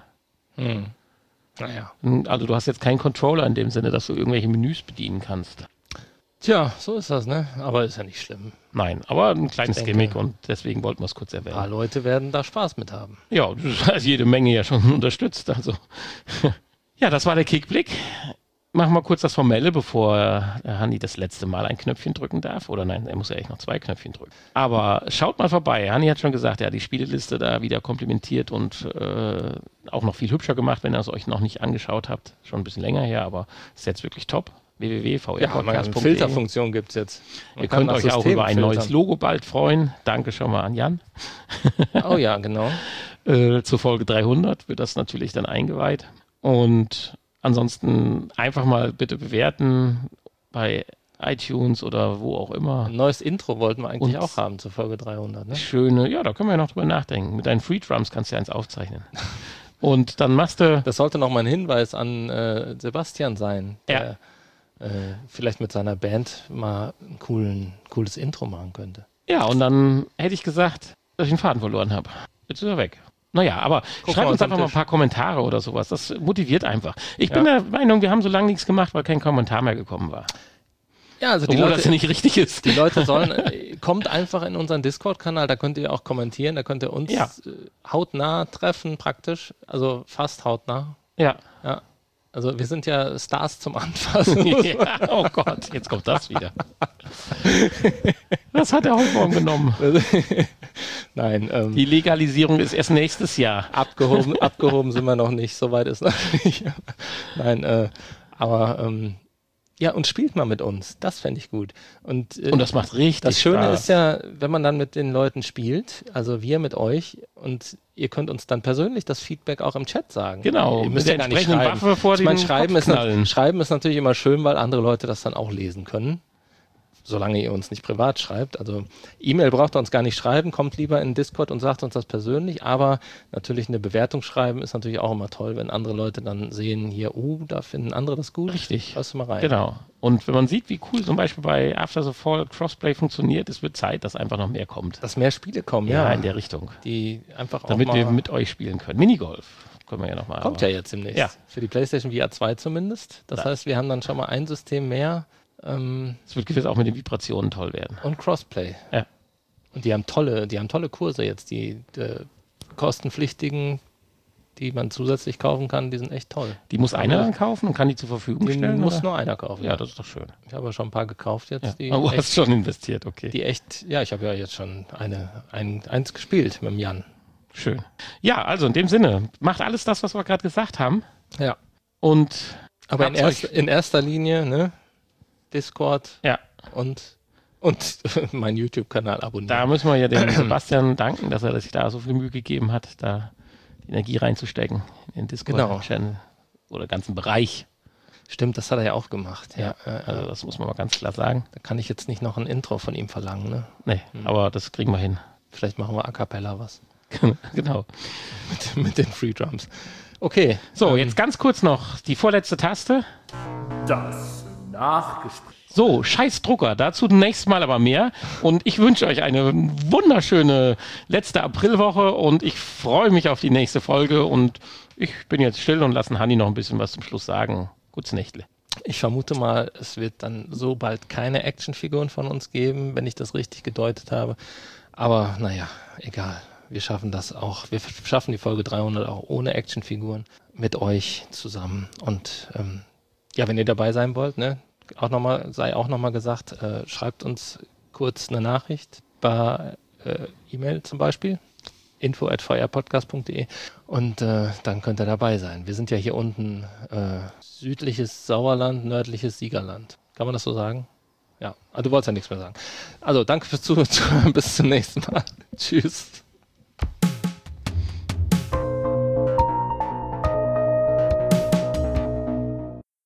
Naja. Also du hast jetzt keinen Controller in dem Sinne, dass du irgendwelche Menüs bedienen kannst. Tja, so ist das, ne? Aber ist ja nicht schlimm. Nein, aber ein kleines Gimmick und deswegen wollten wir es kurz erwähnen. Ein paar Leute werden da Spaß mit haben. Ja, das hat jede Menge ja schon unterstützt. Also. Ja, das war der Kickblick. Machen wir kurz das Formelle, bevor Hanni das letzte Mal ein Knöpfchen drücken darf. Oder nein, er muss ja echt noch 2 Knöpfchen drücken. Aber schaut mal vorbei. Hanni hat schon gesagt, er hat die Spieleliste da wieder komplimentiert und auch noch viel hübscher gemacht, wenn ihr es euch noch nicht angeschaut habt. Schon ein bisschen länger her, aber ist jetzt wirklich top. www.vrpodcast.de. Filterfunktion gibt es jetzt. Ihr könnt euch auch über ein neues Logo bald freuen. Danke schon mal an Jan. Oh ja, genau. Zur Folge 300 wird das natürlich dann eingeweiht. Und ansonsten einfach mal bitte bewerten bei iTunes oder wo auch immer. Ein neues Intro wollten wir eigentlich auch haben zur Folge 300. Ne? Ja, da können wir ja noch drüber nachdenken. Mit deinen Free Drums kannst du ja eins aufzeichnen. Und dann machst du... Das sollte noch mal ein Hinweis an Sebastian sein, der vielleicht mit seiner Band mal ein cooles Intro machen könnte. Ja, und dann hätte ich gesagt, dass ich den Faden verloren habe. Jetzt ist er weg. Naja, aber schreibt uns einfach mal ein paar Kommentare oder sowas. Das motiviert einfach. Ich bin der Meinung, wir haben so lange nichts gemacht, weil kein Kommentar mehr gekommen war. Ja, also obwohl das nicht richtig ist. Die Leute kommt einfach in unseren Discord-Kanal, da könnt ihr auch kommentieren, da könnt ihr uns hautnah treffen praktisch, also fast hautnah. Ja. Also wir sind ja Stars zum Anfassen. Ja, oh Gott, jetzt kommt das wieder. Was hat er heute Morgen genommen? Nein. Die Legalisierung ist erst nächstes Jahr. Abgehoben sind wir noch nicht, soweit ist noch nicht. Nein, aber ja, und spielt mal mit uns. Das fände ich gut. Und das macht richtig Spaß. Das Schöne ist ja, wenn man dann mit den Leuten spielt, also wir mit euch, und ihr könnt uns dann persönlich das Feedback auch im Chat sagen. Genau, ihr müsst ja gar nicht schreiben. Waffe vor ich meine, schreiben ist natürlich immer schön, weil andere Leute das dann auch lesen können. solange ihr uns nicht privat schreibt. Also E-Mail braucht ihr uns gar nicht schreiben, kommt lieber in Discord und sagt uns das persönlich, aber natürlich eine Bewertung schreiben ist natürlich auch immer toll, wenn andere Leute dann sehen, hier, da finden andere das gut. Richtig. Hörst du mal rein. Genau. Und wenn man sieht, wie cool zum Beispiel bei After the Fall Crossplay funktioniert, es wird Zeit, dass einfach noch mehr kommt. Dass mehr Spiele kommen, Ja, in der Richtung. Die einfach Damit auch wir mal mit euch spielen können. Minigolf können wir ja nochmal. kommt ja jetzt demnächst. Ja. Für die PlayStation VR 2 zumindest. Das heißt, wir haben dann schon mal ein System mehr. Es wird gewiss auch mit den Vibrationen toll werden. Und Crossplay. Ja. Und die haben tolle Kurse jetzt. Die kostenpflichtigen, die man zusätzlich kaufen kann, die sind echt toll. Die muss einer dann kaufen und kann die zur Verfügung Die stellen? muss oder? nur einer kaufen. Ja, das ist doch schön. Ich habe schon ein paar gekauft jetzt. Ja. Die Aber du echt, hast schon investiert, okay. die echt, ja, ich habe ja jetzt schon eins gespielt mit dem Jan. Schön. Ja, also in dem Sinne, macht alles das, was wir gerade gesagt haben. Ja. Und Aber habt's in erster Linie, ne? Discord ja, und meinen YouTube-Kanal abonnieren. da müssen wir ja dem Sebastian danken, dass er sich da so viel Mühe gegeben hat, da die Energie reinzustecken in den Discord-Channel oder ganzen Bereich. Stimmt, das hat er ja auch gemacht. Ja. Also das muss man mal ganz klar sagen. Da kann ich jetzt nicht noch ein Intro von ihm verlangen, ne? Nee, aber das kriegen wir hin. Vielleicht machen wir a cappella was. Genau. mit den Free Drums. Okay. So, jetzt ganz kurz noch die vorletzte Taste. Das Nachgespräch. So, scheiß Drucker, dazu nächstes Mal aber mehr. Und ich wünsche euch eine wunderschöne letzte Aprilwoche und ich freue mich auf die nächste Folge. Und ich bin jetzt still und lasse Hanni noch ein bisschen was zum Schluss sagen. Gutes Nächtle. Ich vermute mal, es wird dann so bald keine Actionfiguren von uns geben, wenn ich das richtig gedeutet habe. Aber naja, egal. Wir schaffen das auch. Wir schaffen die Folge 300 auch ohne Actionfiguren mit euch zusammen. Und ja, wenn ihr dabei sein wollt, ne, sei auch nochmal gesagt, schreibt uns kurz eine Nachricht bei E-Mail zum Beispiel, info@vrpodcast.de und dann könnt ihr dabei sein. Wir sind ja hier unten südliches Sauerland, nördliches Siegerland. Kann man das so sagen? Ja, du wolltest ja nichts mehr sagen. Also danke fürs Zuhören. Bis zum nächsten Mal. Tschüss.